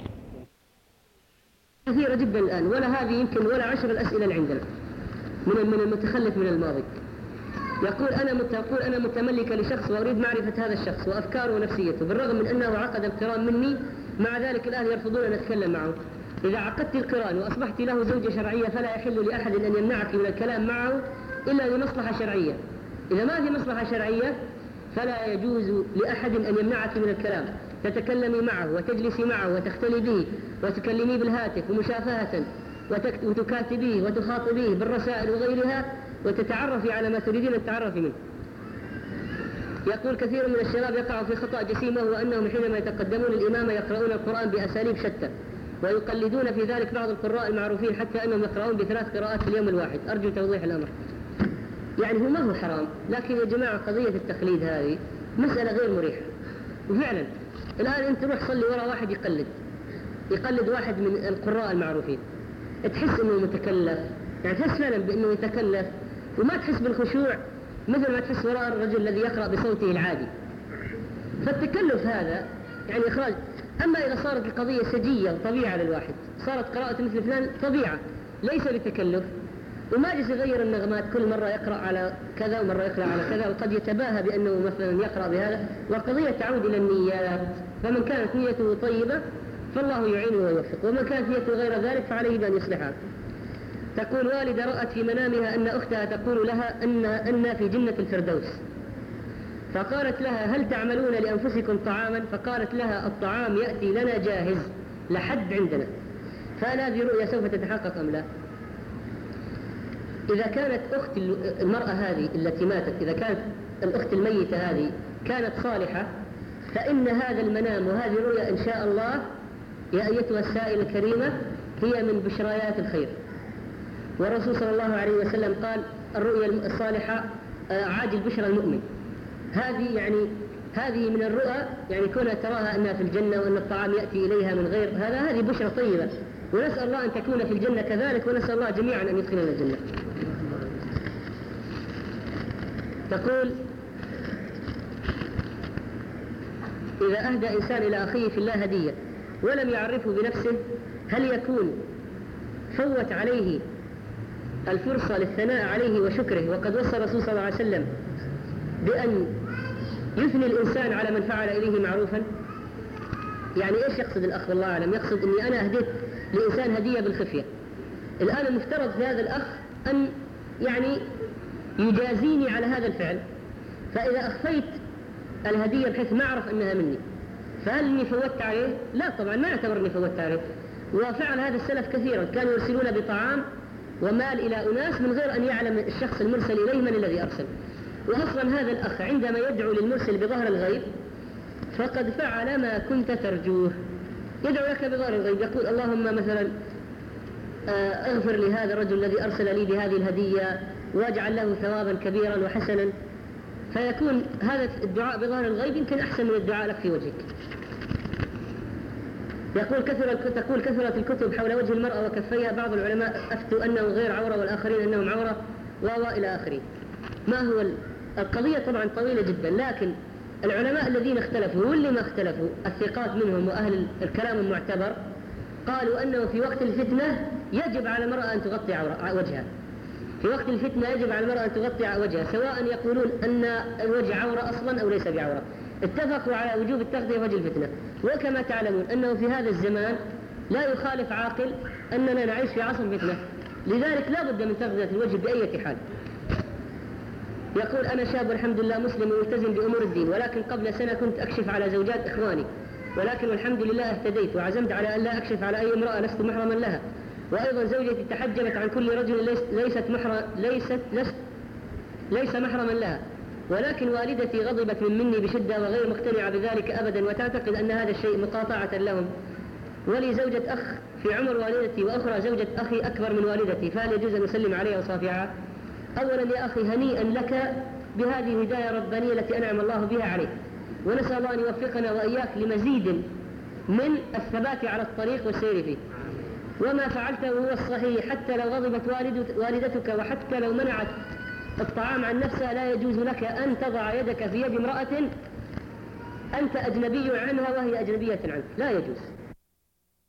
كثيرة جدا الآن، ولا هذه يمكن ولا عشر الأسئلة اللي عندنا من من المتخلف من الماضي. يقول أنا متقول أنا متملكة لشخص وأريد معرفة هذا الشخص وأفكاره ونفسيته، بالرغم من أنه عقد القران مني، مع ذلك الآن يرفضون أن أتكلم معه. إذا عقدت القران وأصبحت له زوجة شرعية فلا يحل لأحد أن يمنعك من الكلام معه إلا لمصلحة شرعية. إذا ما في مصلحة شرعية فلا يجوز لأحد أن يمنعك من الكلام. تتكلمي معه وتجلسي معه وتختلي به وتكلميه بالهاتف ومشافهة وتكاتبيه وتخاطبيه بالرسائل وغيرها وتتعرفي على ما تريدين أن تتعرفي منه. يقول كثير من الشباب يقع في خطأ جسيم، وهو أنهم حينما يتقدمون الإمام يقرؤون القرآن بأساليب شتى ويقلدون في ذلك بعض القراء المعروفين، حتى أنهم يقرؤون بثلاث قراءات في اليوم الواحد. أرجو توضيح الأمر. يعني هو ما هو حرام، لكن يا جماعة قضية التقليد هذه مسألة غير مريحة. وفعلا الآن أنت روح صلي وراء واحد يقلد يقلد واحد من القراء المعروفين، تحس أنه متكلف، يعني تحس فعلا بأنه يتكلف، وما تحس بالخشوع مثل ما تحس وراء الرجل الذي يقرأ بصوته العادي. فالتكلف هذا يعني إخراج. أما إذا صارت القضية سجية وطبيعة للواحد، صارت قراءة مثل فلان طبيعة ليس بتكلف، وما جلس يغير النغمات كل مرة يقرأ على كذا ومرة يقرأ على كذا، وقد يتباهى بأنه مثلا يقرأ بهذا. وقضية تعود إلى النيات، فمن كانت نيته طيبة فالله يعينه ويوفقه، ومن كانت نيته غير ذلك فعليه بأن يصلحها. تقول والدة رأت في منامها أن أختها تقول لها أن أن في جنة الفردوس، فقالت لها هل تعملون لأنفسكم طعاما؟ فقالت لها الطعام يأتي لنا جاهز لحد عندنا. فهل هذه رؤيا سوف تتحقق أم لا؟ إذا كانت أخت المرأة هذه التي ماتت، إذا كانت الأخت الميتة هذه كانت صالحة، فإن هذا المنام وهذه الرؤيا إن شاء الله يا أيتها السائلة الكريمة هي من بشرايات الخير. والرسول صلى الله عليه وسلم قال الرؤيا الصالحة عاجل بشرى المؤمن. هذه يعني هذه من الرؤى، يعني كونها تراها أنها في الجنة وأن الطعام يأتي إليها من غير هذا، هذه بشرى طيبة، ونسأل الله أن تكون في الجنة كذلك، ونسأل الله جميعا أن يدخلنا الجنة. تقول إذا أهدى إنسان إلى أخيه في الله هدية ولم يعرفه بنفسه، هل يكون فوت عليه الفرصة للثناء عليه وشكره؟ وقد وصى الرسول صلى الله عليه وسلم بأن يثني الإنسان على من فعل إليه معروفا. يعني إيش يقصد الأخ؟ والله أعلم يقصد أني أنا أهديت لإنسان هدية بالخفية، الآن المفترض في هذا الأخ أن يعني يجازيني على هذا الفعل، فإذا أخفيت الهدية بحيث ما أعرف أنها مني، فهل إني فوتت عليه؟ لا طبعا، ما أعتبر إني فوتت عليه. وفعل هذا السلف كثيرا، كانوا يرسلون بطعام ومال إلى أناس من غير أن يعلم الشخص المرسل إليه من الذي أرسل. وأصلا هذا الأخ عندما يدعو للمرسل بظهر الغيب فقد فعل ما كنت ترجوه، يدعو لك بظهر الغيب، يقول اللهم مثلا اغفر لهذا الرجل الذي أرسل لي بهذه الهدية واجعل له ثوابا كبيرا وحسنا، فيكون هذا الدعاء بظهر الغيب يمكن أحسن من الدعاء لك في وجهك. يقول كثرة تقول كثرة الكتب حول وجه المرأة وكفيها، بعض العلماء أفتوا أنه غير عورة والآخرين أنهم عورة وإلى آخره. ما هو القضية؟ طبعا طويلة جدا، لكن العلماء الذين اختلفوا واللي ما اختلفوا الثقات منهم وأهل الكلام المعتبر قالوا أنه في وقت الفتنة يجب على المرأة أن تغطي وجهها. في وقت الفتنة يجب على المرأة أن تغطي وجهها، سواء يقولون أن الوجه عورة أصلا أو ليس بعورة. اتفقوا على وجوب التغطية وجه الفتنة. وكما تعلمون أنه في هذا الزمان لا يخالف عاقل أننا نعيش في عصر فتنة، لذلك لا بد من تغطية الوجه بأي حال. يقول أنا شاب والحمد لله مسلم وملتزم بأمور الدين، ولكن قبل سنة كنت أكشف على زوجات إخواني، ولكن والحمد لله اهتديت وعزمت على أن لا أكشف على أي امرأة لست محرما لها. وأيضا زوجتي تحجبت عن كل رجل ليس ليست محرم ليست لست ليس محرما لها، ولكن والدتي غضبت من مني بشدة وغير مقتنعة بذلك أبدا، وتعتقد أن هذا الشيء مقاطعة لهم. ولي زوجة أخ في عمر والدتي، وأخرى زوجة أخي أكبر من والدتي، فهل يجوز أن أسلم عليها وصافحها؟ أولا يا أخي هنيئا لك بهذه الهداية الربانية التي أنعم الله بها عليك، ونسأل الله أن يوفقنا وإياك لمزيد من الثبات على الطريق والسير فيه. وما فعلته هو الصحيح، حتى لو غضبت والدتك وحتى لو منعت الطعام عن نفسها لا يجوز لك أن تضع يدك في يد امرأة أنت أجنبي عنها وهي أجنبية عنك، لا يجوز.